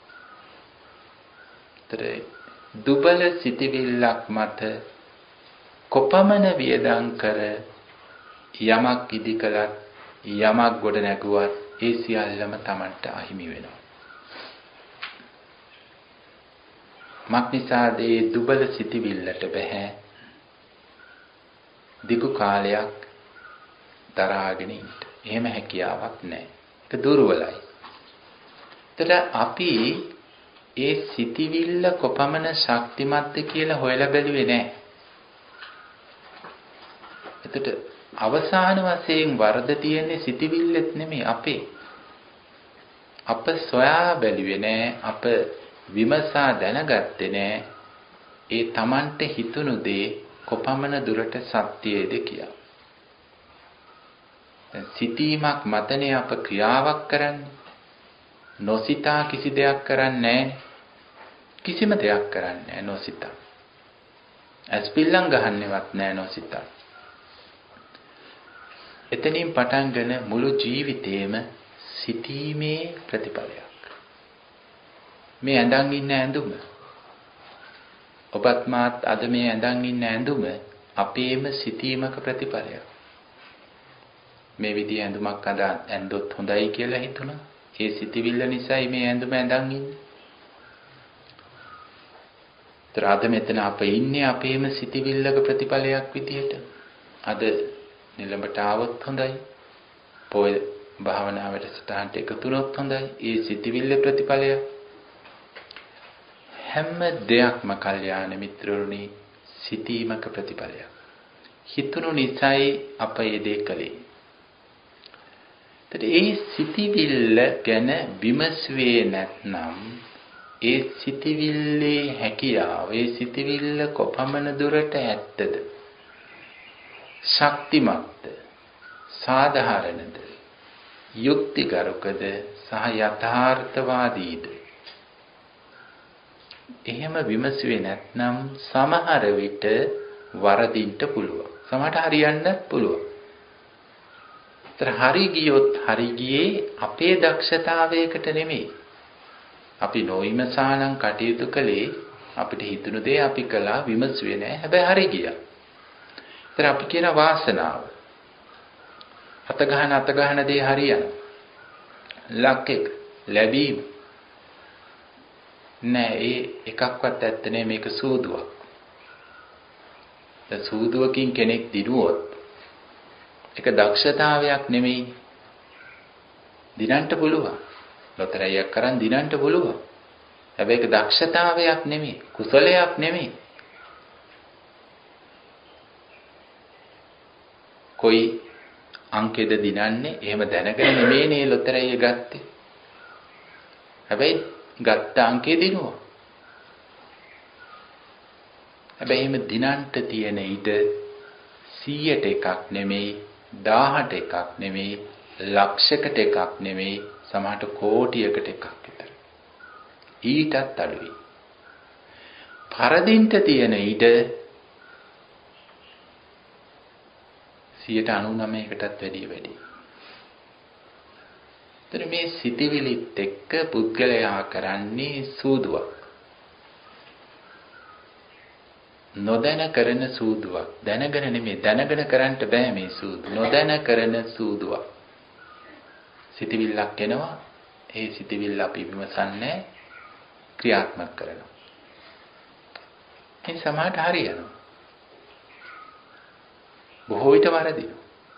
ඒතරේ දුබල සිටිවිල්ලක් මත කොපමණ වියදම් කර යමක් ඉදි කළත් යමක් ගොඩ නැගුවත් ඒ සියල්ලම Tamanට අහිමි වෙනවා. මක්නිසාද ඒ දුබල සිටිවිල්ලට බෑ දිගු කාලයක් දරාගෙන ඉන්න. එහෙම හැකියාවක් නැහැ. ඒක දුර්වලයි. එතකොට අපි ඒ සිටිවිල්ල කොපමණ ශක්තිමත්ද කියලා හොයලා බැලුවේ නැහැ. එතකොට අවසාන වශයෙන් වරද තියෙන්නේ සිටිවිල්ලෙත් නෙමෙයි අපේ. අප සොයා බැලුවේ නැහැ. අප විමසා දැනගත්තේ නැහැ. ඒ Tamanට හිතුණු දේ කොපමණ දුරට සත්‍යයේද කියලා. දැන් සිටීමක් මතනේ අප ක්‍රියාවක් කරන්නේ. නොසිතා කිසි දෙයක් කරන්නේ නැහැ. කිසිම දෙයක් කරන්නේ නැහැ නොසිතා. ඇස්පිල්ලම් ගහන්නේවත් නැහැ නොසිතා. එතනින් පටන්ගෙන මුළු ජීවිතේම සිටීමේ ප්‍රතිඵලයක්. මේ ඇඳන් ඉන්න ඇඳුම ඔබත් මාත් අද මේ ඇඳන් ඉන්න ඇඳුම අපේම සිටීමක ප්‍රතිඵලයක්. මේ විදිහ ඇඳුමක් අද ඇඳොත් හොඳයි කියලා හිතුණා. ඒ සිටිවිල්ල නිසායි මේ ඇඳුම ඇඳන් ඉන්නේ. ත්‍රාද මෙතන අප ඉන්නේ අපේම සිටිවිල්ලක ප්‍රතිඵලයක් විදියට. අද නිලඹට ආවොත් හොඳයි. පොය භාවනාවට සටහනට එකතු වුණොත් හොඳයි. ඒ සිටිවිල්ල ප්‍රතිඵලයක්. හැම දෙයක්ම කල්යාණ මිත්‍රරුනි සිටීමක ප්‍රතිඵලයක්. හිතුණු නිසයි අප ඒ දේ කළේ. ඒ සිටිවිල්ල ගැන විමසුවේ නැත්නම් ඒ සිටිවිල්ලේ හැකියාව, ඒ සිටිවිල්ල කොපමණ දුරට ඇත්තද? ශක්තිමත්ද? සාධාරණද? යුක්තිගරුකද? සහ යථාර්ථවාදීද? එහෙම විමසුවේ නැත්නම් සමහර විට වරදින්න පුළුවන්. සමහරට හරියන්නත් පුළුවන්. ඒතර හරි ගියොත් හරි ගියේ අපේ දක්ෂතාවයකට නෙමෙයි. අපි නොවිමසානම් කටයුතු කළේ අපිට හිතුණු දේ අපි කළා විමසුවේ නැහැ. හැබැයි හරි ගියා. ඒතර අපි කියන වාසනාව. අත ගහන අත ගහන දේ හරියනවා. ලක් එක ලැබීම නෑ ඒ එකක්වත් ඇත්ත නෑ මේක සූදුවක්. ඒ සූදුවකින් කෙනෙක් දිනුවොත් ඒක දක්ෂතාවයක් නෙමෙයි. දිනන්න පුළුවන්. ලොතරැයියක් කරන් දිනන්න පුළුවන්. හැබැයි ඒක දක්ෂතාවයක් නෙමෙයි, කුසලයක් නෙමෙයි. කොයි අංකෙද දිනන්නේ? එහෙම දැනගෙන නෙමෙයිනේ ලොතරැයිය ගත්තේ. හැබැයි ගත්ත අංකේ දිනුවා. හැබැයි එහෙම දිනන්ට තියෙන ඉඩ සීයට එකක් නෙමෙයි, දහයට එකක් නෙමෙයි, ලක්ෂයකට එකක් නෙමෙයි, සමහරට කෝටියකට එකක් විතර. ඊටත් අඩුයි. පරදින්ට තියෙන ඉඩ සියයට අනූනවයකටත් වැඩිය වැඩි. ඒතර මේ සිටිවිලිත් එක්ක පුද්ගලයා කරන්නේ සූදුවක්. නොදැන කරන සූදුවක්. දැනගෙන නෙමෙයි, දැනගෙන කරන්න බෑ මේ සූදු. නොදැන කරන සූදුවක්. සිටිවිල්ලක් එනවා. ඒ සිටිවිල්ල අපි විමසන්නේ ක්‍රියාත්මක කරනවා. ඒ සමාට හරියනවා. බොහෝ විට වරදිනවා.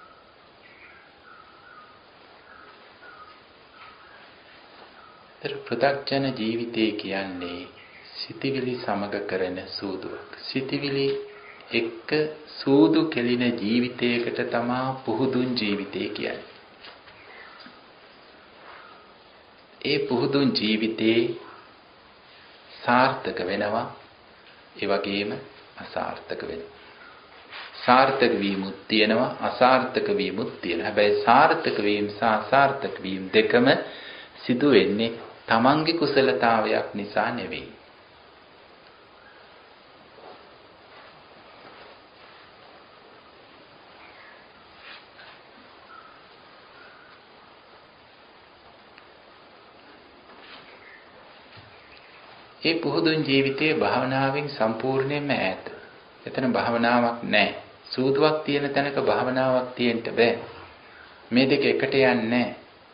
ඒතර පෘථග්ජන ජීවිතය කියන්නේ සිටිවිලි සමග කරන සූදුවක්. සිටිවිලි එක්ක සූදු කෙලින ජීවිතයකට තමා පුහුදුන් ජීවිතය කියන්නේ. ඒ පුහුදුන් ජීවිතේ සාර්ථක වෙනවා, ඒ වගේම අසාර්ථක වෙනවා. සාර්ථක වීමුත් තියෙනවා, අසාර්ථක වීමුත් තියෙනවා. හැබැයි සාර්ථක වීම සහ අසාර්ථක වීම දෙකම සිදු වෙන්නේ තමන්ගේ කුසලතාවයක් නිසා නෙවෙයි. ඒ පුහුදුන් ජීවිතයේ භාවනාවෙන් සම්පූර්ණයෙන්ම ඈත. එතන භාවනාවක් නැහැ. සූදුවක් තියෙන තැනක භාවනාවක් තියෙන්න බෑ. මේ දෙක එකට යන්නේ නැහැ.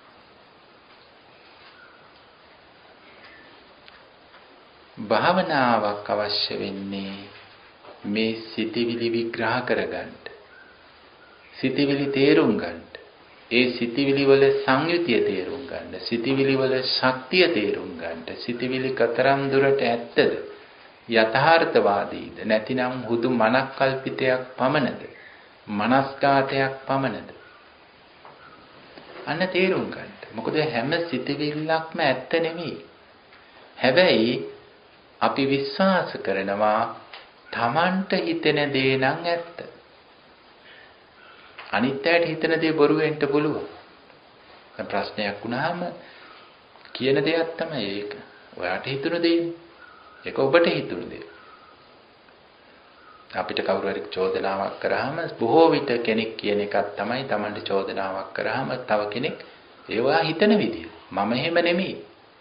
භාවනාවක් අවශ්‍ය වෙන්නේ මේ සිතිවිලි විග්‍රහ කරගන්න. සිතිවිලි තේරුම් ගන්න. ඒ සිතිවිලි වල සංයුතිය තේරුම් ගන්න. සිතිවිලි වල ශක්තිය තේරුම් ගන්න. සිතිවිලි කතරම් දුරට ඇත්තද? යථාර්ථවාදීද? නැතිනම් හුදු මනක්කල්පිතයක් පමණද? මනස්කාතයක් පමණද? අන්න තේරුම් ගන්න. මොකද හැම සිතිවිල්ලක්ම ඇත්ත නෙමෙයි. හැබැයි අපි විශ්වාස කරනවා Tamanට හිතෙන දේ නම් ඇත්ත. අනිත් අයට හිතන දේ බොරු වෙන්න පුළුවන්. දැන් ප්‍රශ්නයක් වුණාම කියන දෙයක් තමයි ඒක. ඔයාට හිතුණු දේ. ඒක ඔබට හිතුණු දේ. අපිට කවුරු හරි චෝදනාවක් කරාම බොහෝ විට කෙනෙක් කියන එකක් තමයි Tamanට චෝදනාවක් කරාම තව කෙනෙක් ඒවා හිතන විදිය. මම එහෙම නෙමෙයි.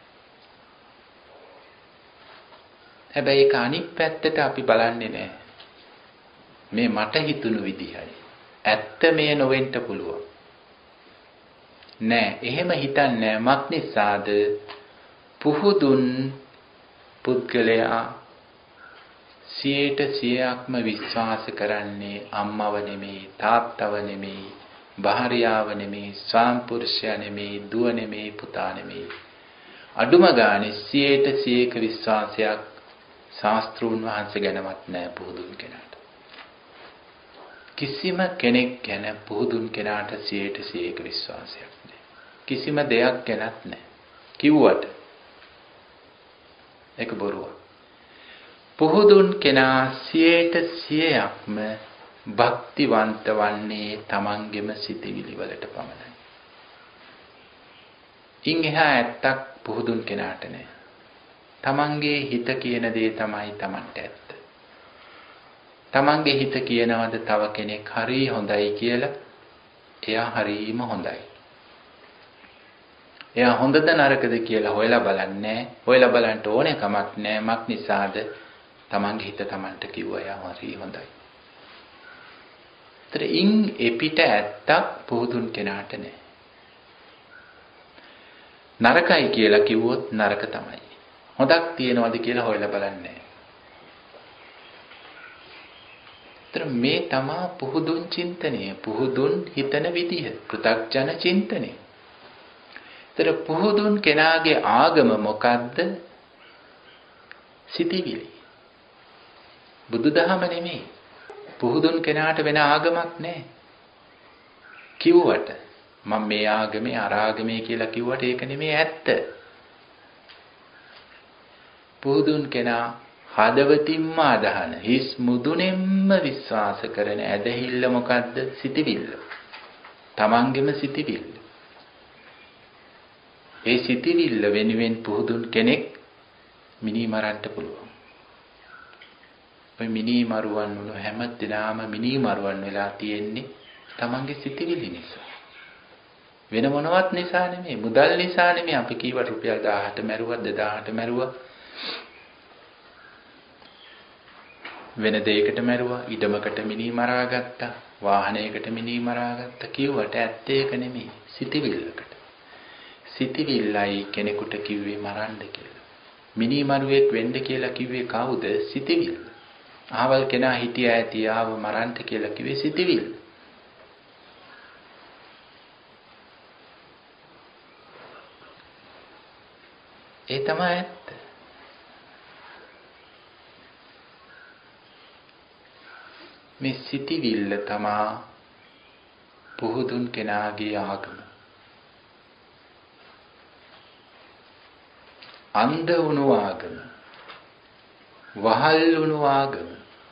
හැබැයි ඒක අනිත් පැත්තට අපි බලන්නේ නැහැ. මේ මට හිතුණු විදිහයි. ඇත්ත මේ නොවෙන්න පුළුවන්. නෑ, එහෙම හිතන්නේ මක් නිසාද? පුහුදුන් පුද්ගලයා සියයට සියයක්ම විශ්වාස කරන්නේ අම්මව නෙමෙයි, තාත්තව නෙමෙයි, භාර්යාව නෙමෙයි, ස්වාමිපුරුෂයා නෙමෙයි, දුව නෙමෙයි, පුතා නෙමෙයි. අඩුම ගානේ සියයට සියයක විශ්වාසයක් ශාස්ත්‍රූන් වහන්සේ ගැනවත් නෑ පුහුදුන් කෙනාට. කිසිම කෙනෙක් ගැන පුහුදුන් කෙනාට සියයට සියයක විශ්වාසයක් නෑ. කිසිම දෙයක් ගැනත් නෑ. කිව්වට ඒක බොරුවක්. පුහුදුන් කෙනා සියයට සියයක්ම භක්තිවන්ත වන්නේ තමන්ගෙම සිතිවිලි වලට පමණයි. ඉන් එහා ඇත්තක් පුහුදුන් කෙනාට නෑ. තමන්ගේ හිත කියන දේ තමයි තමන්ට ඇත්ත. තමන්ගේ හිත කියනවද තව කෙනෙක් හරි හොඳයි කියලා, එයා හරීම හොඳයි. එයා හොඳද නරකද කියලා හොයලා බලන්නේ නැහැ. හොයලා බලන්න ඕනේ කමක් නැහැ. මක් නිසාද? තමන්ගේ හිත තමන්ට කිව්වා එයා හරි හොඳයි. ඉන් එපිට ඇත්තක් පුදුන් කෙනාට නැහැ. නරකයි කියලා කිව්වොත් නරක තමයි. හොඳක් තියනවද කියලා හොයලා බලන්නේ නැහැ. මේ තමා පුදුන් චින්තනය, පුදුන් හිතන විදිහ, පෘථග්ජන චින්තනය. ඒතර පුදුන් කෙනාගේ ආගම මොකද්ද? සිතිවිලි. බුදුදහම නෙමෙයි. පුදුන් කෙනාට වෙන ආගමක් නැහැ. කිව්වට මම මේ ආගමේ අර ආගමේ කියලා කිව්වට ඒක නෙමෙයි ඇත්ත. පුදුන් කෙනා හදවතින්ම අදහන, හිස් මුදුනෙන්ම විශ්වාස කරන ඇදහිල්ල මොකද්ද? සිතිවිල්ල. තමන්ගෙම සිතිවිල්ල. ඒ සිතිවිල්ල වෙනුවෙන් පුදුන් කෙනෙක් මිනි මරන්න පුළුවන්. ඔය මිනි මරුවන් වල හැම දිනම මිනි මරුවන් වෙලා තියෙන්නේ තමන්ගේ සිතිවිලි නිසා. වෙන මොනවත් නිසා නෙමෙයි, මුදල් නිසා නෙමෙයි. අපි කීව රුපියල් දහඅට මැරුවා, දෙදාහට මැරුවා. වෙන දෙයකට මැරුවා, ඉඩමකට මිනි මරාගත්තා, වාහනයකට මිනි මරාගත්තා. කිව්වට ඇත්තේ ඒක නෙමෙයි, සිතිවිල්ලකට. සිතිවිල්ලයි කෙනෙකුට කිව්වේ මරන්න කියලා. මිනි මරුවෙක් වෙන්න කියලා කිව්වේ කවුද? සිතිවිල්ල. ආවල් කෙනා හිටියා ඇති ආව මරන්න කියලා කිව්වේ සිතිවිල්ල. ඒ තමයි ඇත්ත. මේ සිතිවිල්ල තමා පුදුන් කෙනාගේ ආගම. අන්ධ වුණු ආගම, වහල් වුණු ආගම,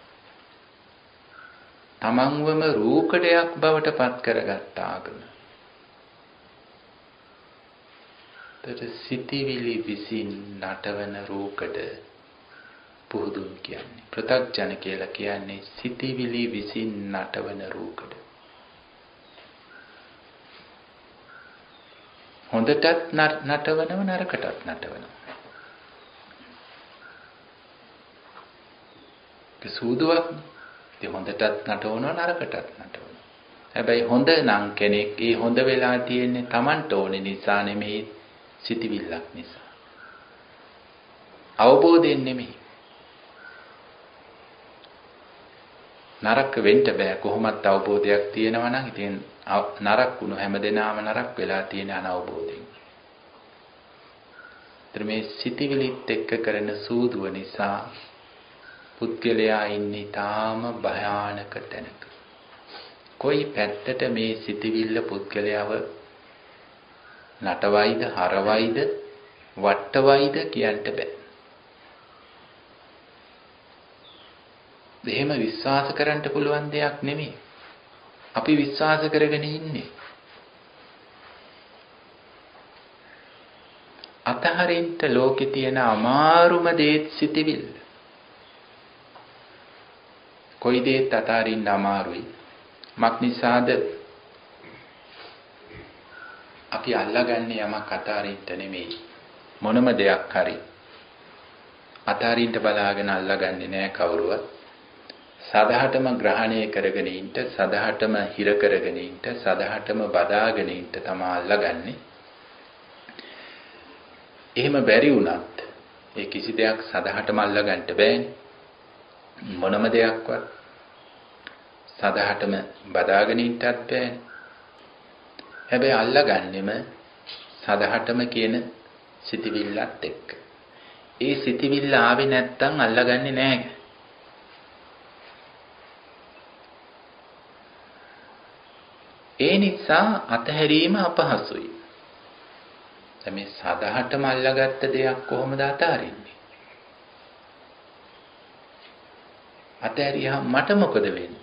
තමන්වම රූකඩයක් බවට පත් කරගත් ආගම. තර සිතිවිලි විසින් නටවන රූකඩ පුදුන් කියන්නේ. පෘථග්ජන කියලා කියන්නේ සිතිවිලි විසින් නටවන රූකඩ. හොඳටත් නටවනව, නරකටත් නටවනව. ඒ සූදුවක් නේ. හොඳටත් නටවනවා, නරකටත් නටවනවා. හැබැයි හොඳ නම් කෙනෙක් ඒ හොඳ වෙලා තියෙන්නේ Tamanට ඕනේ නිසා නෙමෙයි, සිතිවිල්ලක් නිසා. අවබෝධයෙන් නෙමෙයි. නරක වෙන්න බෑ. කොහොමත් අවබෝධයක් තියෙනවා නම් ඉතින් නරක වුණු හැමදේනම නරක වෙලා තියෙන අනවබෝධයෙන්. ඒතර මේ සිතිවිලිත් එක්ක කරන සූදුව නිසා පුද්ගලයා ඉන්නේ තාම භයානක තැනක. කොයි පැත්තට මේ සිතිවිල්ල පුද්ගලයාව නටවයිද, හරවයිද, වට්ටවයිද කියන්න බෑ. එහෙම විශ්වාස කරන්න පුළුවන් දෙයක් නෙමෙයි. අපි විශ්වාස කරගෙන ඉන්නේ. අතහරින්න ලෝකේ තියෙන අමාරුම දේ සිතිවිල්ල. කොයි දේත් අතහරින්න අමාරුයි. මක් නිසාද? අපි අල්ලගන්නේ යමක් අතහරින්න නෙමෙයි. මොනම දෙයක් හරි අතහරින්න බලාගෙන අල්ලගන්නේ නෑ කවුරුවත්. සදහටම ග්‍රහණය කරගෙන ඉන්න, සදහටම හිර කරගෙන ඉන්න, සදහටම බදාගෙන ඉන්න තමයි අල්ලගන්නේ. එහෙම බැරි වුණත් ඒ කිසි දෙයක් සදහටම අල්ලගන්න බෑනේ. මොනම දෙයක්වත් සදහටම බදාගෙන ඉන්නත් බෑනේ. හැබැයි අල්ලගන්නෙම සදහටම කියන සිතිවිල්ලත් එක්ක. ඒ සිතිවිල්ල ආවේ නැත්තම් අල්ලගන්නේ නෑ. ඒ නිසා අතහැරීම අපහසුයි. දැන් මේ සදහටම අල්ලගත්ත දෙයක් කොහොමද අතහරින්නේ? අතහැරියා මට මොකද වෙන්නේ?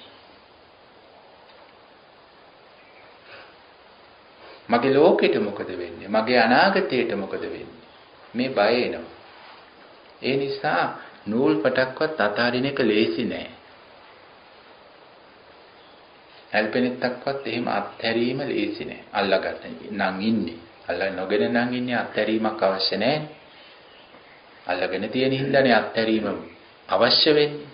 මගේ ලෝකෙට මොකද වෙන්නේ? මගේ අනාගතයට මොකද වෙන්නේ? මේ බය එනවා. ඒ නිසා නූල් පටක්වත් අතාරින එක ලේසි නෑ. ඇල්පෙනෙත්තක්වත් එහෙම අත්හැරීම ලේසි නෑ. අල්ලගන්න නම් ඉන්නේ. අල්ල නොගෙන නම් ඉන්නේ අත්හැරීමක් අවශ්‍ය නෑනේ. අල්ලගෙන තියෙන හින්දානේ අත්හැරීම අවශ්‍ය වෙන්නේ.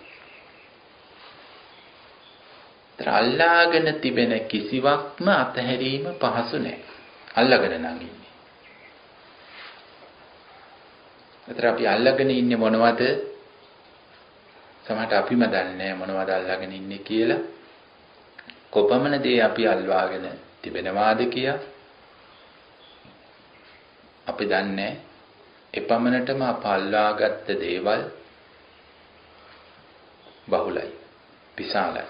ඒතර අල්ලාගෙන තිබෙන කිසිවක්ම අත්හැරීම පහසු නෑ. අල්ලගෙන නම් ඉන්නේ. ඒතර අපි අල්ලගෙන ඉන්නේ මොනවද? සමහරට අපිම දන්නේ මොනවද අල්ලගෙන ඉන්නේ කියලා. කොපමණ දේ අපි අල්වාගෙන තිබෙනවාද කියා අපි දන්නේ. එපමණටම අප අල්ලාගත්ත දේවල් බහුලයි, විශාලයි.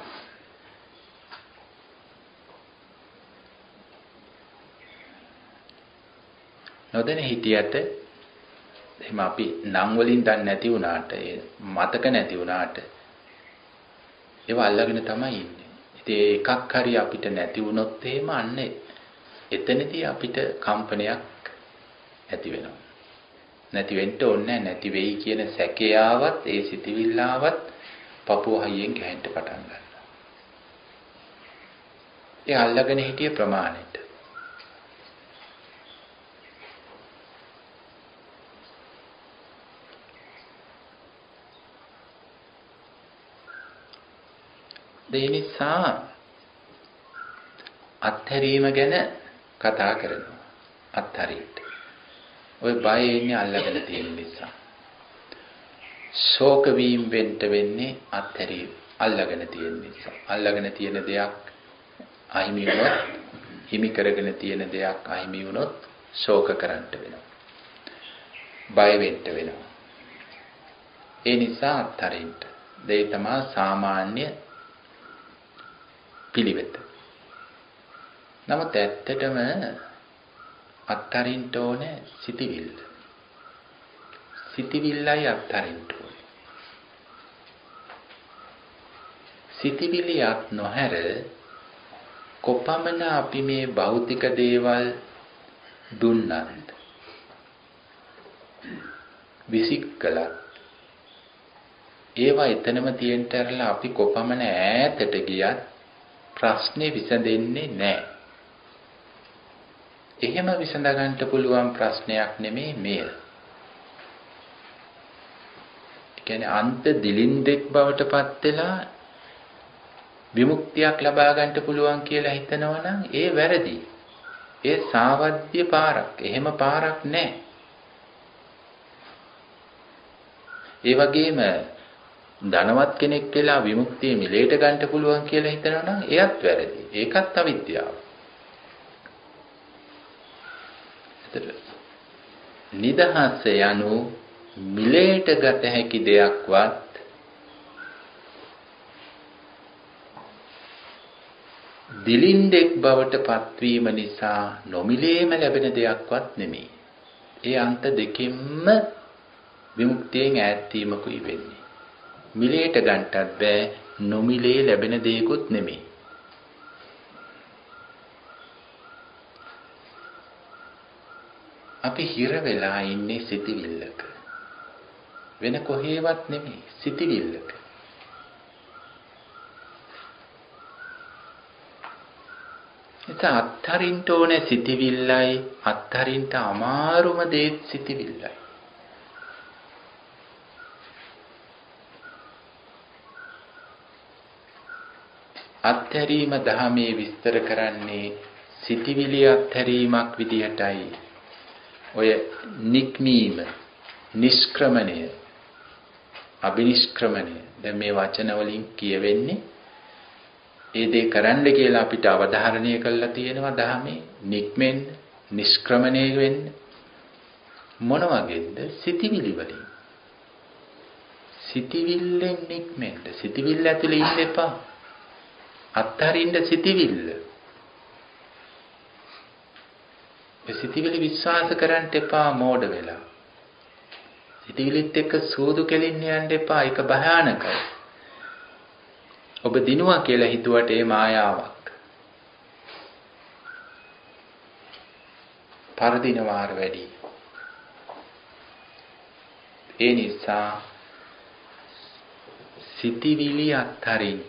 නොදැන හිටියට එහෙම අපි නම් වලින් දන්නේ නැති වුණාට, ඒ මතක නැති වුණාට ඒව අල්ලගෙන තමයි ඉන්නේ. ඉතින් එකක් හරි අපිට නැති වුණොත් එහෙම අන්න එතනදී අපිට කම්පනයක් ඇති වෙනවා. නැති වෙන්න ඕනේ නැති වෙයි කියන සැකයාවත් ඒ සිතිවිල්ලාවත් පපුව හයියෙන් ගැහෙන්න පටන් ගන්නවා. ඒ අල්ලගෙන හිටිය ප්‍රමාණයට. ඒ නිසා අත්හැරීම ගැන කතා කරනවා. අත්හරින්න. ඔය බය ඉන්නේ අල්ලගෙන තියෙන නිසා. ශෝක වීම වෙන්න වෙන්නේ අත්හැරීම අල්ලගෙන තියෙන නිසා. අල්ලගෙන තියෙන දෙයක් අහිමි වුණොත්, හිමි කරගෙන තියෙන දෙයක් අහිමි වුණොත් ශෝක කරන්න වෙනවා. බය වෙන්න වෙනවා. ඒ නිසා අත්හරින්න. ඒ තමයි සාමාන්‍ය පිළිවෙත. නමුත් ඇත්තටම අත්තරින්න ඕනේ සිටිවිල්ල. සිටිවිල්ලයි අත්තරින්න ඕනේ. සිටිවිලියක් නොහැර කොපමණ අපි මේ භෞතික දේවල් දුන්නත් විසිකලා ඒවා එතනම තියෙන්තරලා අපි කොපමණ ඈතට ගියත් ප්‍රශ්නේ විසඳෙන්නේ නැහැ. එහෙම විසඳ ගන්න පුළුවන් ප්‍රශ්නයක් නෙමෙයි මේක. ඒ කියන්නේ අන්ත දිලින්දෙක් බවට පත් වෙලා විමුක්තියක් ලබා ගන්න පුළුවන් කියලා හිතනවා නම් ඒ වැරදි. ඒ සාවද්‍ය පාරක්. එහෙම පාරක් නැහැ. ඒ වගේම ධනවත් කෙනෙක් වෙලා විමුක්තිය මිලේට ගන්න පුළුවන් කියලා හිතනවා නම් එයත් වැරදි. ඒකත් අවිද්‍යාව. නිදහස යනු මිලේට ගත හැකි දෙයක්වත් දිලින්දෙක් බවට පත්වීම නිසා නොමිලේම ලැබෙන දෙයක්වත් නෙමෙයි. ඒ අන්ත දෙකෙන්ම විමුක්තියෙන් ඈත් වීමකුයි වෙන්නේ. මිලේට ගන්නටත් බෑ, නොමිලේ ලැබෙන දෙයක්වත් නෙමෙයි. අපි හිර වෙලා ඉන්නේ සිටිවිල්ලක. වෙන කොහේවත් නෙමෙයි, සිටිවිල්ලක. ඒක අත්හරින්න ඕනේ සිටිවිල්ලයි, අත්හරින්න අමාරුම දේ සිටිවිල්ලයි. අත්හැරීම දහමේ විස්තර කරන්නේ සිටිවිලි අත්හැරීමක් විදිහටයි. ඔය නික්මීම, නිෂ්ක්‍රමණය, අබිනිෂ්ක්‍රමණය දැන් මේ වචන වලින් කියවෙන්නේ ඒ දේ කරන්න කියලා අපිට අවධාරණය කරලා තියෙනවා දහමේ. නික්මෙන්න, නිෂ්ක්‍රමණය වෙන්න මොන වගේද? සිටිවිලි වලින්. සිටිවිල්ලෙන් නික්මෙන්න. සිටිවිල්ල ඇතුලේ ඉන්න එපා. අත්හරින්න සිටිවිල්ල. ඒ සිටිවිලි විශ්වාස කරන්න එපා මෝඩ වෙලා. සිටිවිලිත් එක්ක සූදු කෙලින්න යන්න එපා. ඒක භයානකයි. ඔබ දිනුවා කියලා හිතුවට ඒ මායාවක්. පරදින වාර වැඩි. ඒ නිසා සිතිවිලි අත්හරින්න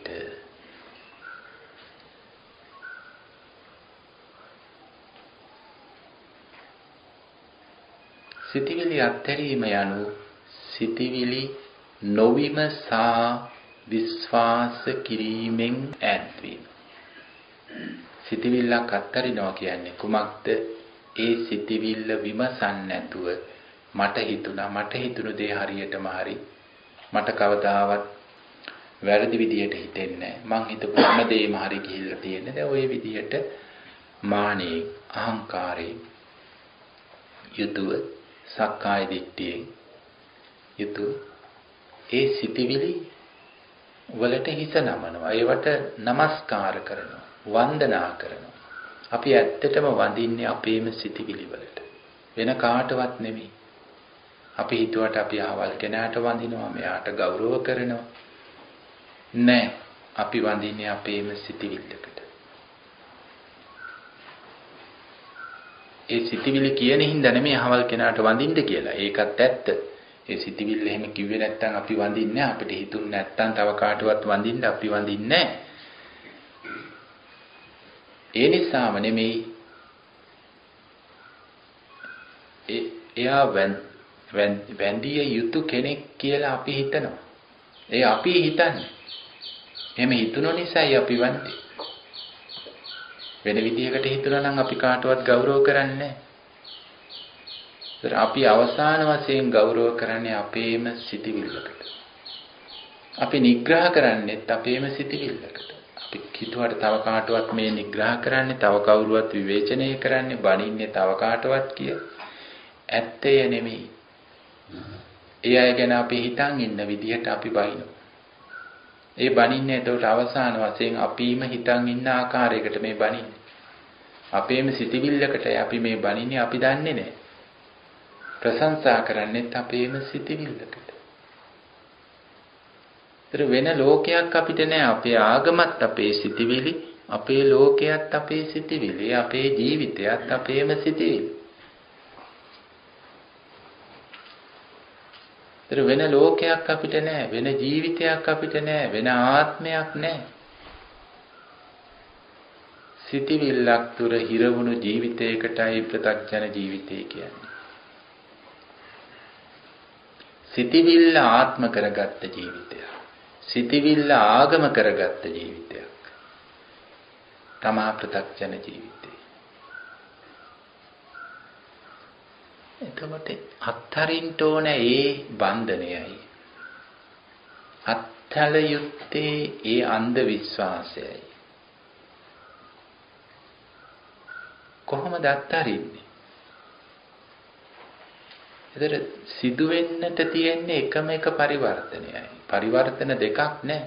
සිතිවිලි අත්හැරීම යනු සිතිවිලි නොවිමසා විශ්වාස කිරීමෙන් ඈත්වීම. සිතිවිල්ලක් අත්හරිනවා කියන්නේ කුමක්ද? ඒ සිතිවිල්ල විමසන්නේ නැතුව මට හිතුණා මට හිතුණු දේ හරියටම හරි මට කවදාවත් වැරදි විදියට හිතෙන්නේ නැහැ. මං හිතපු හැම දෙයක්ම හරි ගිහිල්ලා තියෙන්නේ. දැන් ওই විදියට මානෙ අහංකාරේ යුතුව සක්කාය දිට්ඨියෙන් යුතුව ඒ සිතිවිලි වලට හිත නමනවා. ඒවට নমස්කාර කරනවා. වන්දනා කරනවා. අපි ඇත්තටම වඳින්නේ අපේම සිතිවිලි වලට. වෙන කාටවත් නෙමෙයි. අපි හිතුවට අපි ආවල් කෙනාට වඳිනවා, මෙයාට ගෞරව කරනවා. නෑ. අපි වඳින්නේ අපේම සිතිවිල්ලකට. ඒ සිතිවිලි කියන හින්දා නෙමෙයි ආවල් කෙනාට වඳින්න කියලා. ඒකත් ඇත්ත. ඒ සිතිවිල්ල එහෙම කිව්වේ නැත්තම් අපි වඳින්නේ නැහැ. අපිට හිතුන්නේ නැත්තම් තව කාටවත් වඳින්න අපි වඳින්නේ නැහැ. ඒ නිසාම නෙමෙයි එයා වැඳිය යුතු කෙනෙක් කියලා අපි හිතනවා. ඒ අපි හිතන්නේ. එහෙම හිතුන නිසායි අපි වඳින්නේ. වෙන විදිහකට හිතුණා නම් අපි කාටවත් ගෞරව කරන්නේ නැහැ. අපි අවසාන වශයෙන් ගෞරව කරන්නේ අපේම සිතිවිල්ලකට. අපි නිග්‍රහ කරන්නේත් අපේම සිතිවිල්ලකට. අපි හිතුවට තව කාටවත් මේ නිග්‍රහ කරන්නේ, තව කවුරුවත් විවේචනය කරන්නේ, බනින්නේ තව කාටවත් කිය. ඇත්තේ නෙමෙයි. ඒ අය ගැන අපි හිතන් ඉන්න විදිහට අපි බනිනවා. ඒ බනින්නේ එතකොට අවසාන වශයෙන් අපිම හිතන් ඉන්න ආකාරයකට මේ බනින්නේ. අපේම සිතිවිල්ලකට අපි මේ බනින්නේ අපි දන්නේ නැහැ. ප්‍රශංසා කරන්නේත් අපේම සිතිවිල්ලකට. ඒතර වෙන ලෝකයක් අපිට නැහැ. අපේ ආගමත් අපේ සිතිවිලි, අපේ ලෝකයත් අපේ සිතිවිලි, අපේ ජීවිතයත් අපේම සිතිවිලි. ඒතර වෙන ලෝකයක් අපිට නැහැ, වෙන ජීවිතයක් අපිට නැහැ, වෙන ආත්මයක් නැහැ. සිතිවිල්ලක් තුර හිරවුණු ජීවිතයකටයි ප්‍රත්‍යක්ෂ ජීවිතය කියන්නේ. සිතිවිල්ල ආත්ම කරගත්ත ජීවිතයක්. සිතිවිල්ල ආගම කරගත්ත ජීවිතයක්. තමා ප්‍රත්‍යක්ෂ ජීවිතය. එතකොට අත්තරින්න ඕන ඒ බන්ධනයයි. අත්තල යුත්තේ ඒ අන්ධ විශ්වාසයයි. කොහොමද අත්තරින්නේ? ඒතර සිදු වෙන්නට තියෙන්නේ එකම එක පරිවර්තනයයි. පරිවර්තන දෙකක් නැහැ.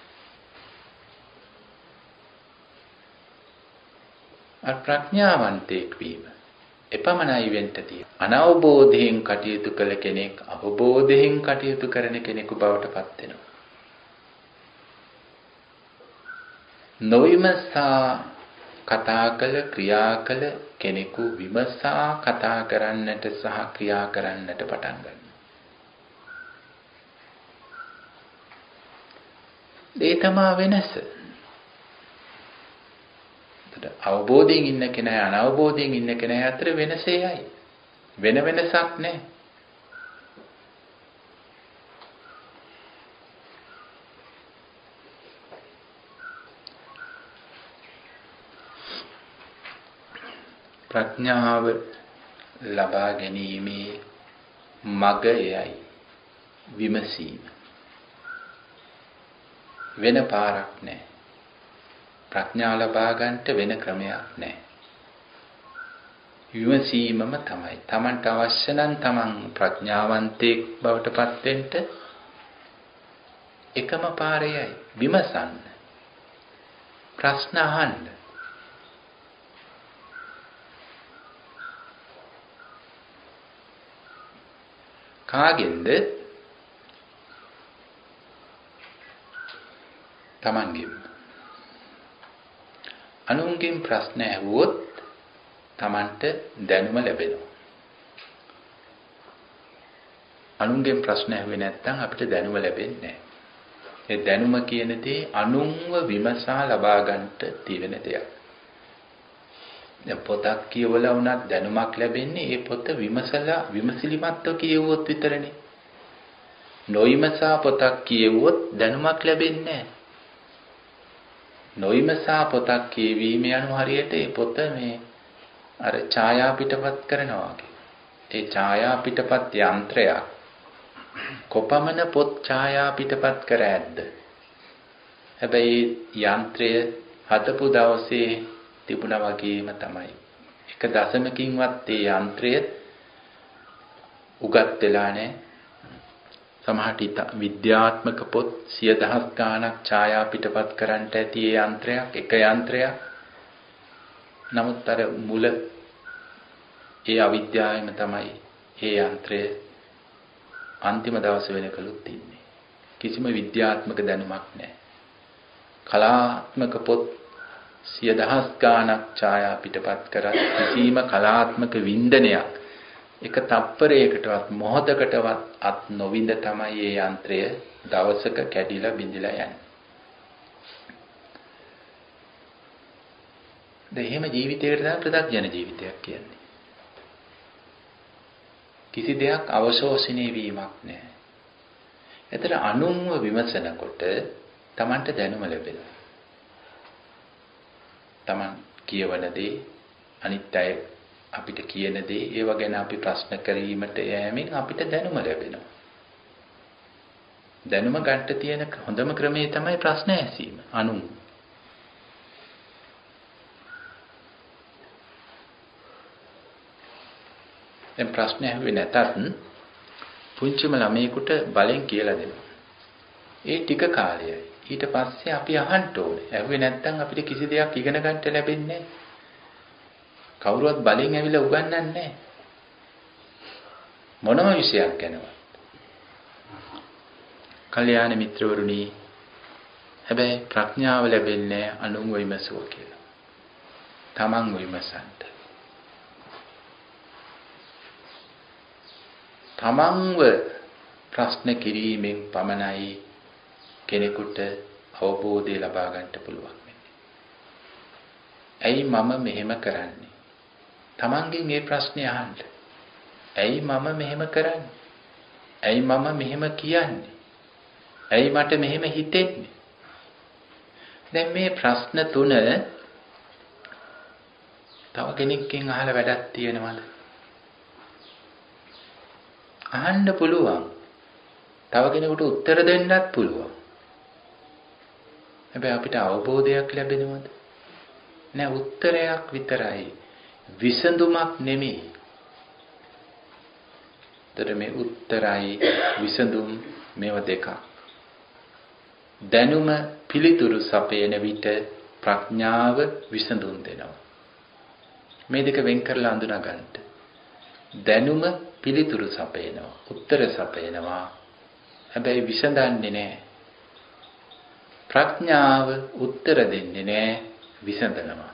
අර ප්‍රඥාවන්තයෙක් වීම එපමණයි වෙන්න තියෙන්නේ. අනවබෝධයෙන් කටයුතු කළ කෙනෙක් අවබෝධයෙන් කටයුතු කරන කෙනෙකු බවට පත් වෙනවා. නොවිමසා කතා කළ ක්‍රියා කළ කෙනෙකු විමසා කතා කරන්නට සහ ක්‍රියා කරන්නට පටන් ගන්නවා. ඒ තමයි වෙනස. අවබෝධයෙන් ඉන්න කෙනා අනවබෝධයෙන් ඉන්න කෙනා අතර වෙනසෙයි. වෙන වෙනසක් නැහැ. ප්‍රඥාව ලබා ගැනීමේ මග එයයි විමසීම. වෙන පාරක් නැහැ. ප්‍රඥාව ලබා ගන්නට වෙන ක්‍රමයක් නැහැ. විමසීමම තමයි. Tamanට අවශ්‍ය නම් Taman ප්‍රඥාවන්තයෙක් බවට පත් වෙන්න එකම පාරයයි විමසන්න. ප්‍රශ්න අහන්න. කාගෙන්ද? Tamanගෙන්. අනුන්ගෙන් ප්‍රශ්න ඇහුවොත් Tamanට දැනුම ලැබෙනවා. අනුන්ගෙන් ප්‍රශ්න ඇහුවේ නැත්නම් අපිට දැනුම ලැබෙන්නේ නැහැ. ඒ දැනුම කියන දේ අනුන්ව විමසා ලබා ගන්නට තියෙන දෙයක්. දැන් පොතක් කියවලා වුණත් දැනුමක් ලැබෙන්නේ ඒ පොත විමසලා විමසිලිමත්ව කියවුවොත් විතරනේ. නොවිමසා පොතක් කියවුවොත් දැනුමක් ලැබෙන්නේ නැහැ. නොවිමසා පොතක් කියවීම යනු හරියට ඒ පොත මේ අර ඡායා පිටපත් කරනවා වගේ. ඒ ඡායා පිටපත් යන්ත්‍රයක් කොපමණ පොත් ඡායා පිටපත් කර ඇද්ද? හැබැයි යන්ත්‍රය හදපු දවසේ තිබුණා වගේම තමයි. එක දශමකින්වත් ඒ යන්ත්‍රය උගත් වෙලා නැහැ. සමහරට විද්‍යාත්මක පොත් සිය දහස් ගාණක් ඡායා පිටපත් කරන්නට ඇති ඒ යන්ත්‍රයක් එක යන්ත්‍රයක්. නමුත් අර මුල ඒ අවිද්‍යාවෙම තමයි ඒ යන්ත්‍රය අන්තිම දවස වෙනකලුත් ඉන්නේ. කිසිම විද්‍යාත්මක දැනුමක් නැහැ. කලාත්මක පොත් සිය දහස් ගාණක් ඡායා පිටපත් කරත් කිසිම කලාත්මක වින්දනයක් එක තප්පරයකටවත් මොහොතකටවත් අත් නොවිඳ තමයි මේ යන්ත්‍රය දවසක කැඩිලා බිඳිලා යන්නේ. දෙහිම ජීවිතයකට තමයි ප්‍රත්‍යක්ෂ ජීවිතයක් කියන්නේ. කිසි දෙයක් අවශෝෂණය වීමක් නැහැ. ඒතර අනුන්ව විමසනකොට Tamanට දැනුම ලැබෙනවා. Taman කියවන දේ අනිත් අය අපිට කියන දේ ඒව ගැන අපි ප්‍රශ්න කිරීමට යෑමෙන් අපිට දැනුම ලැබෙනවා. දැනුම ගන්න තියෙන හොඳම ක්‍රමය තමයි ප්‍රශ්න ඇසීම. අනුන් දැන් ප්‍රශ්න ඇහුවේ නැතත් පුංචිම ළමයෙකුට බලෙන් කියලා දෙනවා. ඒ ටික කාලයයි. ඊට පස්සේ අපි අහන්න ඕනේ. ඇහුවේ නැත්නම් අපිට කිසි දෙයක් ඉගෙන ගන්නට ලැබෙන්නේ නැහැ. කවුරුවත් බලෙන් ඇවිල්ලා උගන්වන්නේ නැහැ. මොනම විෂයක් ගැනවත්. කල්යාණ මිත්‍රවරුනි, හැබැයි ප්‍රඥාව ලැබෙන්නේ අනුන්ව විමසුව කියලා. තමන්ව විමසන්න. තමන්ව ප්‍රශ්න කිරීමෙන් පමණයි කෙනෙකුට අවබෝධය ලබා ගන්නට පුළුවන් වෙන්නේ. ඇයි මම මෙහෙම කරන්නේ? තමන්ගෙන් මේ ප්‍රශ්නේ අහන්න. ඇයි මම මෙහෙම කරන්නේ? ඇයි මම මෙහෙම කියන්නේ? ඇයි මට මෙහෙම හිතෙන්නේ? දැන් මේ ප්‍රශ්න තුන තව කෙනෙක්ගෙන් අහලා වැඩක් තියෙනවද? අහන්න පුළුවන්. තව කෙනෙකුට උත්තර දෙන්නත් පුළුවන්. හැබැයි අපිට අවබෝධයක් ලැබෙනවද? නෑ, උත්තරයක් විතරයි. විසඳුමක් නෙමෙයි. ତර මේ උත්තරයි විසඳුම් මේව දෙකක්. දැනුම පිළිතුරු සපයන විට ප්‍රඥාව විසඳුම් දෙනවා. මේ දෙක වෙන් කරලා අඳුනා ගන්න. දැනුම පිළිතුරු සපයනවා, උත්තර සපයනවා. හැබැයි විසඳන්නේ නැහැ. ප්‍රඥාව උත්තර දෙන්නේ නැහැ, විසඳනවා.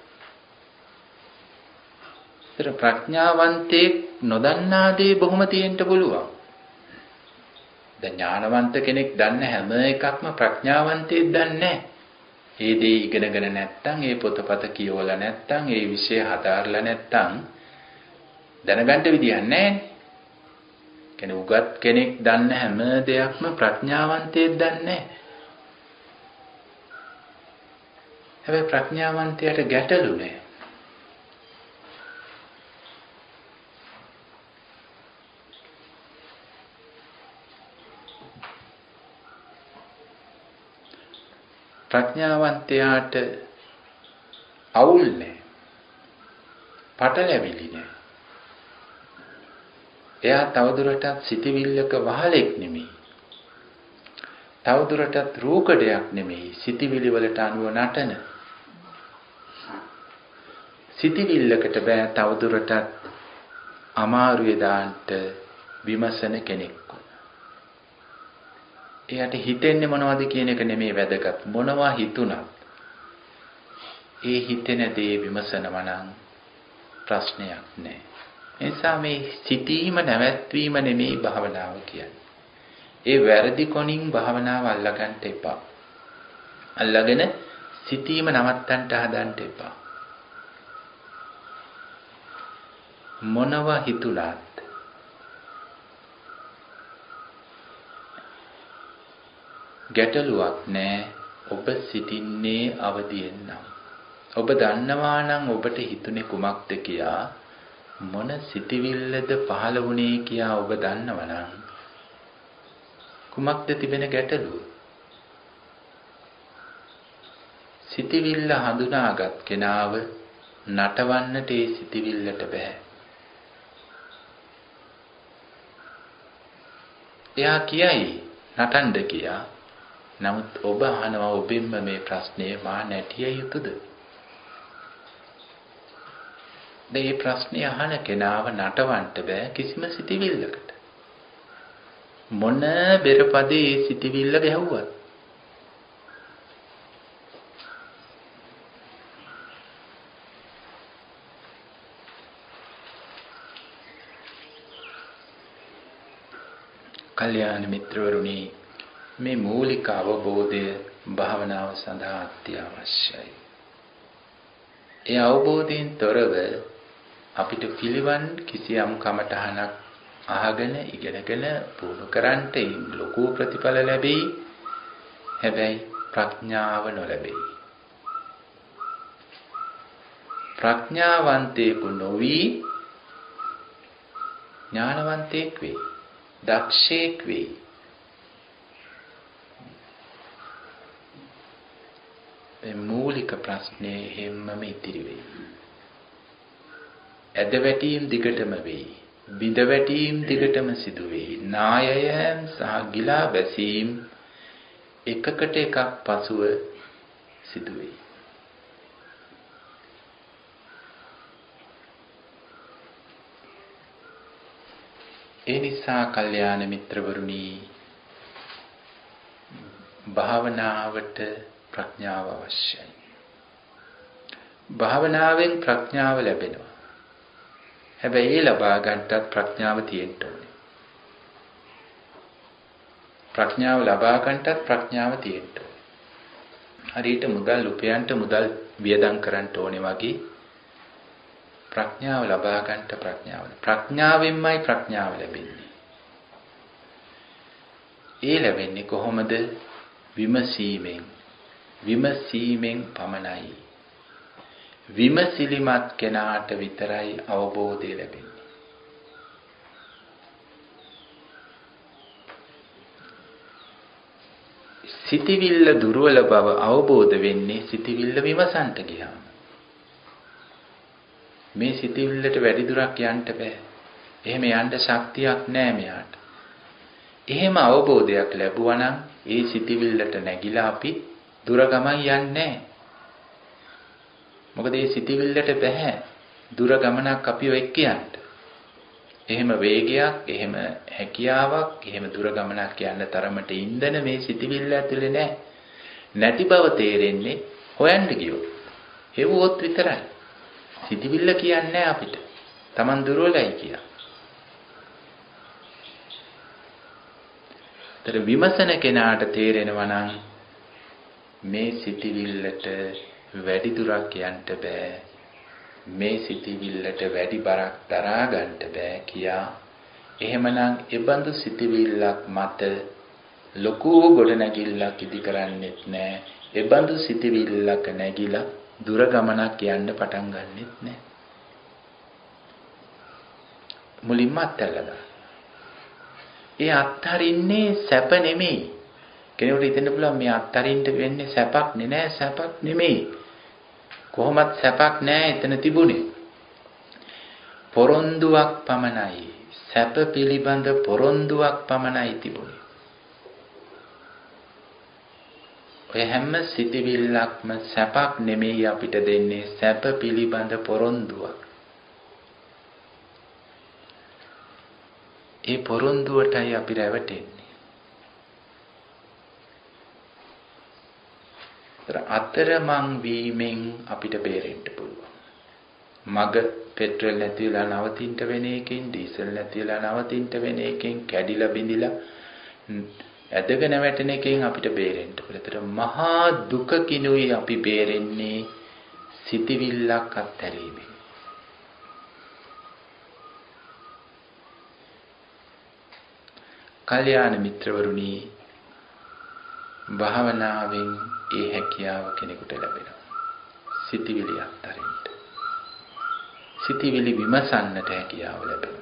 ඒතර ප්‍රඥාවන්තයෙක් නොදන්නා දේ බොහොම තියෙන්න පුළුවන්. දැන් ඥානවන්ත කෙනෙක් දන්න හැම එකක්ම ප්‍රඥාවන්තයෙක් දන්නේ නැහැ. ඒ දේ ඉගෙනගෙන නැත්නම්, ඒ පොතපත කියවලා නැත්නම්, ඒ විෂය හදාarලා නැත්නම් දැනගන්න විදියක් නැහැ. කෙනෙක් උගත් කෙනෙක් දන්න හැම දෙයක්ම ප්‍රඥාවන්තයෙක් දන්නේ නැහැ. හැබැයි ප්‍රඥාවන්තයාට ගැටලු නැහැ. ප්‍රඥාවන්තයාට අවුල් නැහැ. පටලැවිලි නැහැ. එයා තවදුරටත් සිටිවිල්ලක වහලෙක් නෙමෙයි. තවදුරටත් රූකඩයක් නෙමෙයි. සිටිවිලි වලට අනුව නටන. සිටිවිල්ලකට බෑ තවදුරටත් අමාරුවේ දාන්නට විමසන කෙනෙක්. එයාට හිතෙන්නේ මොනවද කියන එක නෙමෙයි වැදගත්. මොනවා හිතුණත් ඒ හිතෙන දේ විමසනවා නම් ප්‍රශ්නයක් නැහැ. එනිසා මේ සිටීම නැවැත්වීම නෙමෙයි භාවනාව කියන්නේ. ඒ වැරදි කොනින් භාවනාව අල්ලගන්න එපා. අල්ලගෙන සිටීම නවත්තන්න හදන්න එපා. මොනවා හිතුණත් ගැටලුවක් නෑ. ඔබ සිටින්නේ අවදියෙන් නම්. ඔබ දන්නවා නම් ඔබට හිතුනේ කුමක්ද කියා, මොන සිටිවිල්ලද පහළ වුණේ කියා ඔබ දන්නවා නම් කුමක්ද තිබෙන ගැටලුව? සිටිවිල්ල හඳුනාගත් කෙනාව නටවන්නට ඒ සිටිවිල්ලට බෑ. එයා කියයි නටන්න කියා. නමුත් ඔබ අහනවා ඔබෙන්ම මේ ප්‍රශ්නේ මා නැටිය යුතුද? මේ ප්‍රශ්නේ අහන කෙනාව නටවන්න බෑ කිසිම සිටිවිල්ලකට. මොන බෙරපදේ ඒ සිටිවිල්ල ගැහුවත්. කල්‍යාණ මිත්‍රවරුනි, මේ මූලික අවබෝධය භාවනාව සඳහා අත්‍යවශ්‍යයි. ඒ අවබෝධයෙන් තොරව අපිට පිළිවන් කිසියම් කමඨහනක් අහගෙන ඉගෙනගෙන පුහුණු කරන්ට ලොකු ප්‍රතිඵල ලැබෙයි. හැබැයි ප්‍රඥාව නොලැබෙයි. ප්‍රඥාවන්තයෙකු නොවි ඥානවන්තයෙක් වෙයි. දක්ෂයෙක් වෙයි. මේ මූලික ප්‍රශ්නේ හැමම ඉතිරි වෙයි. ඇද වැටීම් දිගටම වෙයි. බිඳ වැටීම් දිගටම සිදු වෙයි. නායයන් සහ ගිලා බැසීම් එකකට එකක් පසුව සිදු වෙයි. ඒ නිසා කල්යාණ මිත්‍රවරුනි, භාවනාවට ප්‍රඥාව අවශ්‍යයි. භාවනාවෙන් ප්‍රඥාව ලැබෙනවා. හැබැයි ඒ ලබා ගන්නටත් ප්‍රඥාව තියෙන්න ඕනේ. ප්‍රඥාව ලබා ගන්නටත් ප්‍රඥාව තියෙන්න ඕනේ. හරියට මුදල් උපයන්ට මුදල් වියදම් කරන්න ඕනේ වගේ ප්‍රඥාව ලබා ගන්නට ප්‍රඥාව. ප්‍රඥාවෙන්මයි ප්‍රඥාව ලැබෙන්නේ. ඒ ලැබෙන්නේ කොහොමද? විමසීමෙන්. විමසීමෙන් පමණයි. විමසිලිමත් කෙනාට විතරයි අවබෝධය ලැබෙන්නේ. සිතවිල්ල දුර්වල බව අවබෝධ වෙන්නේ සිතවිල්ල විමසන්ට ගියාම. මේ සිතවිල්ලට වැඩි දුරක් යන්න බෑ. එහෙම යන්න ශක්තියක් නෑ මෙයාට. එහෙම අවබෝධයක් ලැබුවා නම් ඒ සිතවිල්ලට නැగిලා අපි දුර ගමන් යන්නේ නෑ. මොකද ඒ සිතවිල්ලට බෑ දුර ගමනක් අපිව එක්ක යන්න. එහෙම වේගයක්, එහෙම හැකියාවක්, එහෙම දුර ගමනක් යන්න තරමට ඉන්ධන මේ සිතවිල්ල ඇතුලේ නෑ. නැති බව තේරෙන්නේ හොයන්න ගියොත්. හෙව්වොත් විතරයි. සිතවිල්ල කියන්නේ අපිට Taman දුර්වලයි කියලා. ତර විමසන කෙනාට තේරෙනවා නම් මේ සිතවිල්ලට වැඩි දුරක් යන්න බෑ. මේ සිතවිල්ලට වැඩි බරක් දරා ගන්න බෑ කියා. එහෙමනම් ඒ බඳු සිතවිල්ලක් මත ලොකු ගොඩනැගිල්ලක් ඉදි කරන්නෙත් නෑ. ඒ බඳු සිතවිල්ලක නැගිලා දුර ගමනක් යන්න පටන් ගන්නෙත් නෑ. මුලින්ම අත්හැරලා. ඒ අත්හරින්නේ සැප නෙමෙයි. කෙනෙකුට හිතෙන්න පුළුවන් මේ අත්හරින්න වෙන්නේ සැපක් නේ. නෑ, සැපක් නෙමෙයි. කොහොමත් සැපක් නෑ එතන තිබුණේ. පොරොන්දුවක් පමණයි. සැප පිළිබඳ පොරොන්දුවක් පමණයි තිබුණේ. ඔය හැම සිතිවිල්ලක්ම සැපක් නෙමෙයි අපිට දෙන්නේ, සැප පිළිබඳ පොරොන්දුවක්. ඒ පොරොන්දුවටයි අපි රැවටෙන්නේ. අතරමං වීමෙන් අපිට බේරෙන්න පුළුවන්. මග පෙට්‍රල් නැති වෙලා නවතින්න වෙන එකකින්, ඩීසල් නැති වෙලා නවතින්න වෙන එකකින්, කැඩිලා බිඳිලා ඇදගෙන වැටෙන එකකින් අපිට බේරෙන්න පුළුවන්. ඒතර මහා දුකකිනුයි අපි බේරෙන්නේ සිතවිල්ලක් අත්හැරීමෙන්. කල්යාණ මිත්‍රවරුනි, භාවනාවෙන් ඒ හැකියාව කෙනෙකුට ලැබෙනවා. සිතවිලි අත්හරින්න. සිතවිලි විමසන්නට හැකියාව ලැබෙනවා.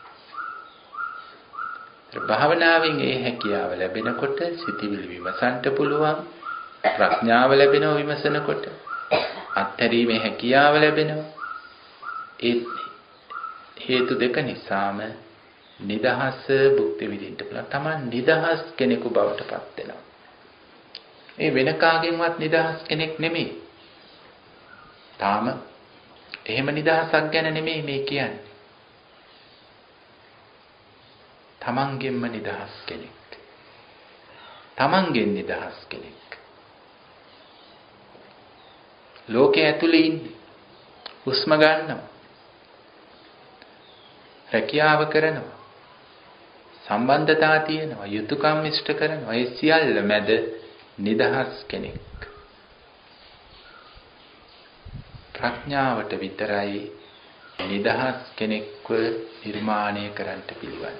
භාවනාවෙන් ඒ හැකියාව ලැබෙනකොට සිතවිලි විමසන්න පුළුවන්. ප්‍රඥාව ලැබෙනවා විමසනකොට. අත්හැරීමේ හැකියාව ලැබෙනවා. ඒ හේතු දෙක නිසාම නිදහස භුක්ති විඳින්න පුළුවන්. Taman නිදහස් කෙනෙකු බවට පත් වෙනවා. ඒ වෙන කාගෙන්වත් නිදහස් කෙනෙක් නෙමෙයි. තාම එහෙම නිදහසක් ගැන නෙමෙයි මේ කියන්නේ. තමන්ගෙන්ම නිදහස් කෙනෙක්. තමන්ගෙන් නිදහස් කෙනෙක්. ලෝකයේ ඇතුලේ ඉන්නේ. හුස්ම ගන්නවා. රැකියාව කරනවා. සම්බන්ධතා තියෙනවා. යුතුයකම් ඉෂ්ට කරනවා. ඒ සියල්ල මැද නිදහස් කෙනෙක්. ප්‍රඥාවට විතරයි නිදහස් කෙනෙක්ව නිර්මාණය කරන්න පිළිවන්.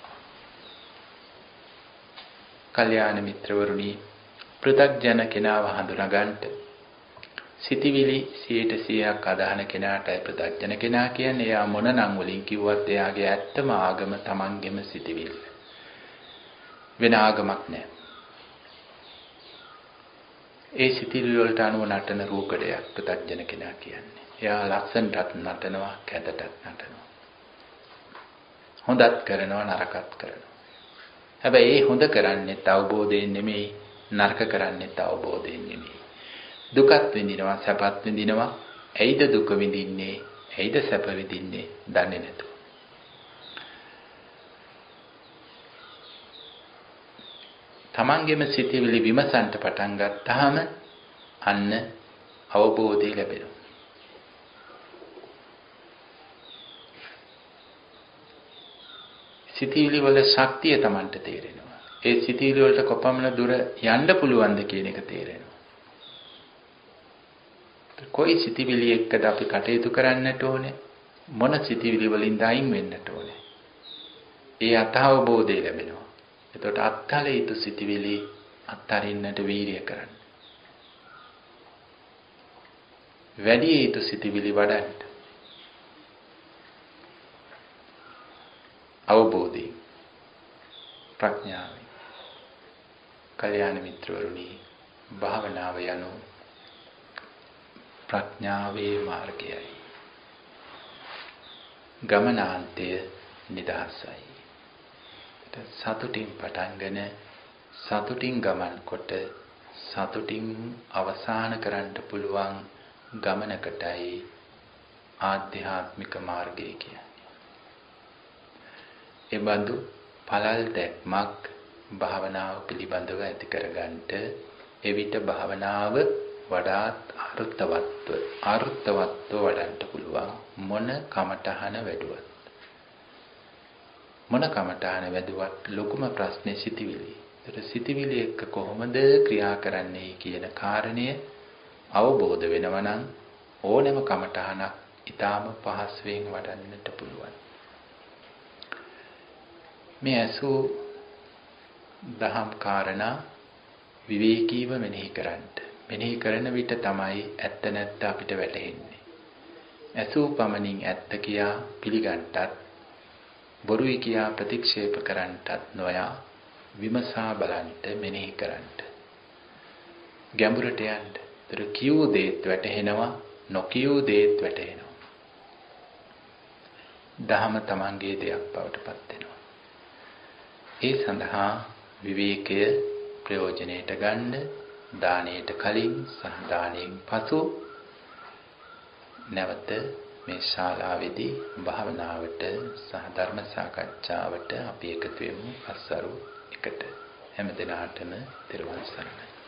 කල්යාණ මිත්‍රවරුනි, පෘථග්ජන කෙනාව හඳුනාගන්න සිතවිලි සියයට සීයක් අදහන කෙනාටයි පෘථග්ජන කෙනා කියන්නේ. එයා මොන නම් වලින් කිව්වත් එයාගේ ඇත්තම ආගම තමන්ගෙම සිතවිල්ල. වෙන ආගමක් නැහැ. ඒ සිතවිලි වලට අනුව නටන රූකඩයක් පෘථග්ජන කෙනා කියන්නේ. එයා ලස්සනටත් නටනවා, කැතටත් නටනවා. හොඳත් කරනවා, නරකත් කරනවා. හැබැයි ඒ හොඳ කරන්නේත් අවබෝධයෙන් නෙමෙයි, නරක කරන්නේත් අවබෝධයෙන් නෙමෙයි. දුකත් විඳිනවා, සැපත් විඳිනවා. ඇයිද දුක විඳින්නේ? ඇයිද සැප විඳින්නේ? දන්නේ නැතුව. තමන්ගේම සිතවිලි විමසන්න පටන් ගත්තාම අන්න අවබෝධය ලැබෙනවා. සිතවිලි වල ශක්තිය තමන්ට තේරෙනවා. ඒ සිතවිලි වලට කොපමණ දුර යන්න පුළුවන්ද කියන එක තේරෙනවා. කොයි සිතවිලි එක්කද අපි කටයුතු කරන්නට ඕනේ? මොන සිතවිලි වලින් අයින් වෙන්නට ඕනේ? ඒ අත්අවබෝධය ලැබෙනවා. එතකොට අත්කල යුතු සිතවිලි අත්හරින්නට වීරිය කරන්න. වැඩි යුතු සිතවිලි වඩන්න. අවබෝධය, ප්‍රඥාව. කල්යාණ මිත්‍රවරුනි, භාවනාව යනු ප්‍රඥාවේ මාර්ගයයි. ගමනාන්තය නිදහසයි. සතුටින් පටන්ගෙන සතුටින් ගමන් කොට සතුටින් අවසන් කරන්න පුළුවන් ගමනකටයි ආධ්‍යාත්මික මාර්ගය කියන්නේ. ඒ බඳු පළල් දැක්මක් භාවනාව පිළිබඳව ඇති කරගන්නට එවිට භාවනාව වඩාත් අර්ථවත්ව අර්ථවත්ව වඩන්න පුළුවන් මොන කමඨහන වැඩුවත්. මොන කමඨහන වැඩුවත් ලොකුම ප්‍රශ්නේ සිටිවිලි. ඒතර සිටිවිලි එක්ක කොහොමද ක්‍රියා කරන්නේ කියන කාරණය අවබෝධ වෙනවා නම් ඕනෑම කමඨහනක් ඊටාම පහසුවෙන් වඩන්නට පුළුවන්. මේ අසු දහම් කාරණා විවේකීව මෙනෙහි කරන්න. මෙනෙහි කරන විට තමයි ඇත්ත නැත්ත අපිට වැටහෙන්නේ. අසු පමණින් ඇත්ත කියා පිළිගන්නටත් බොරුයි කියා ප්‍රතික්ෂේප කරන්නටත් නොයා විමසා බලන්නට, මෙනෙහි කරන්නට. ගැඹුරට යන්න. ඒතර කියූ දේත් වැටහෙනවා, නොකියූ දේත් වැටහෙනවා. දහම තමන්ගේ දෙයක් බවට පත් වෙනවා. ඒ සඳහා විවේකය ප්‍රයෝජනෙට ගන්න දානයට කලින් සහ දානයෙන් පසු නැවත මේ ශාලාවේදී භාවනාවට සහ ධර්ම සාකච්ඡාවට අපි එකතු වෙමු අස්සරු එකට. හැම දිනාටම තෙරුවන් සරණයි.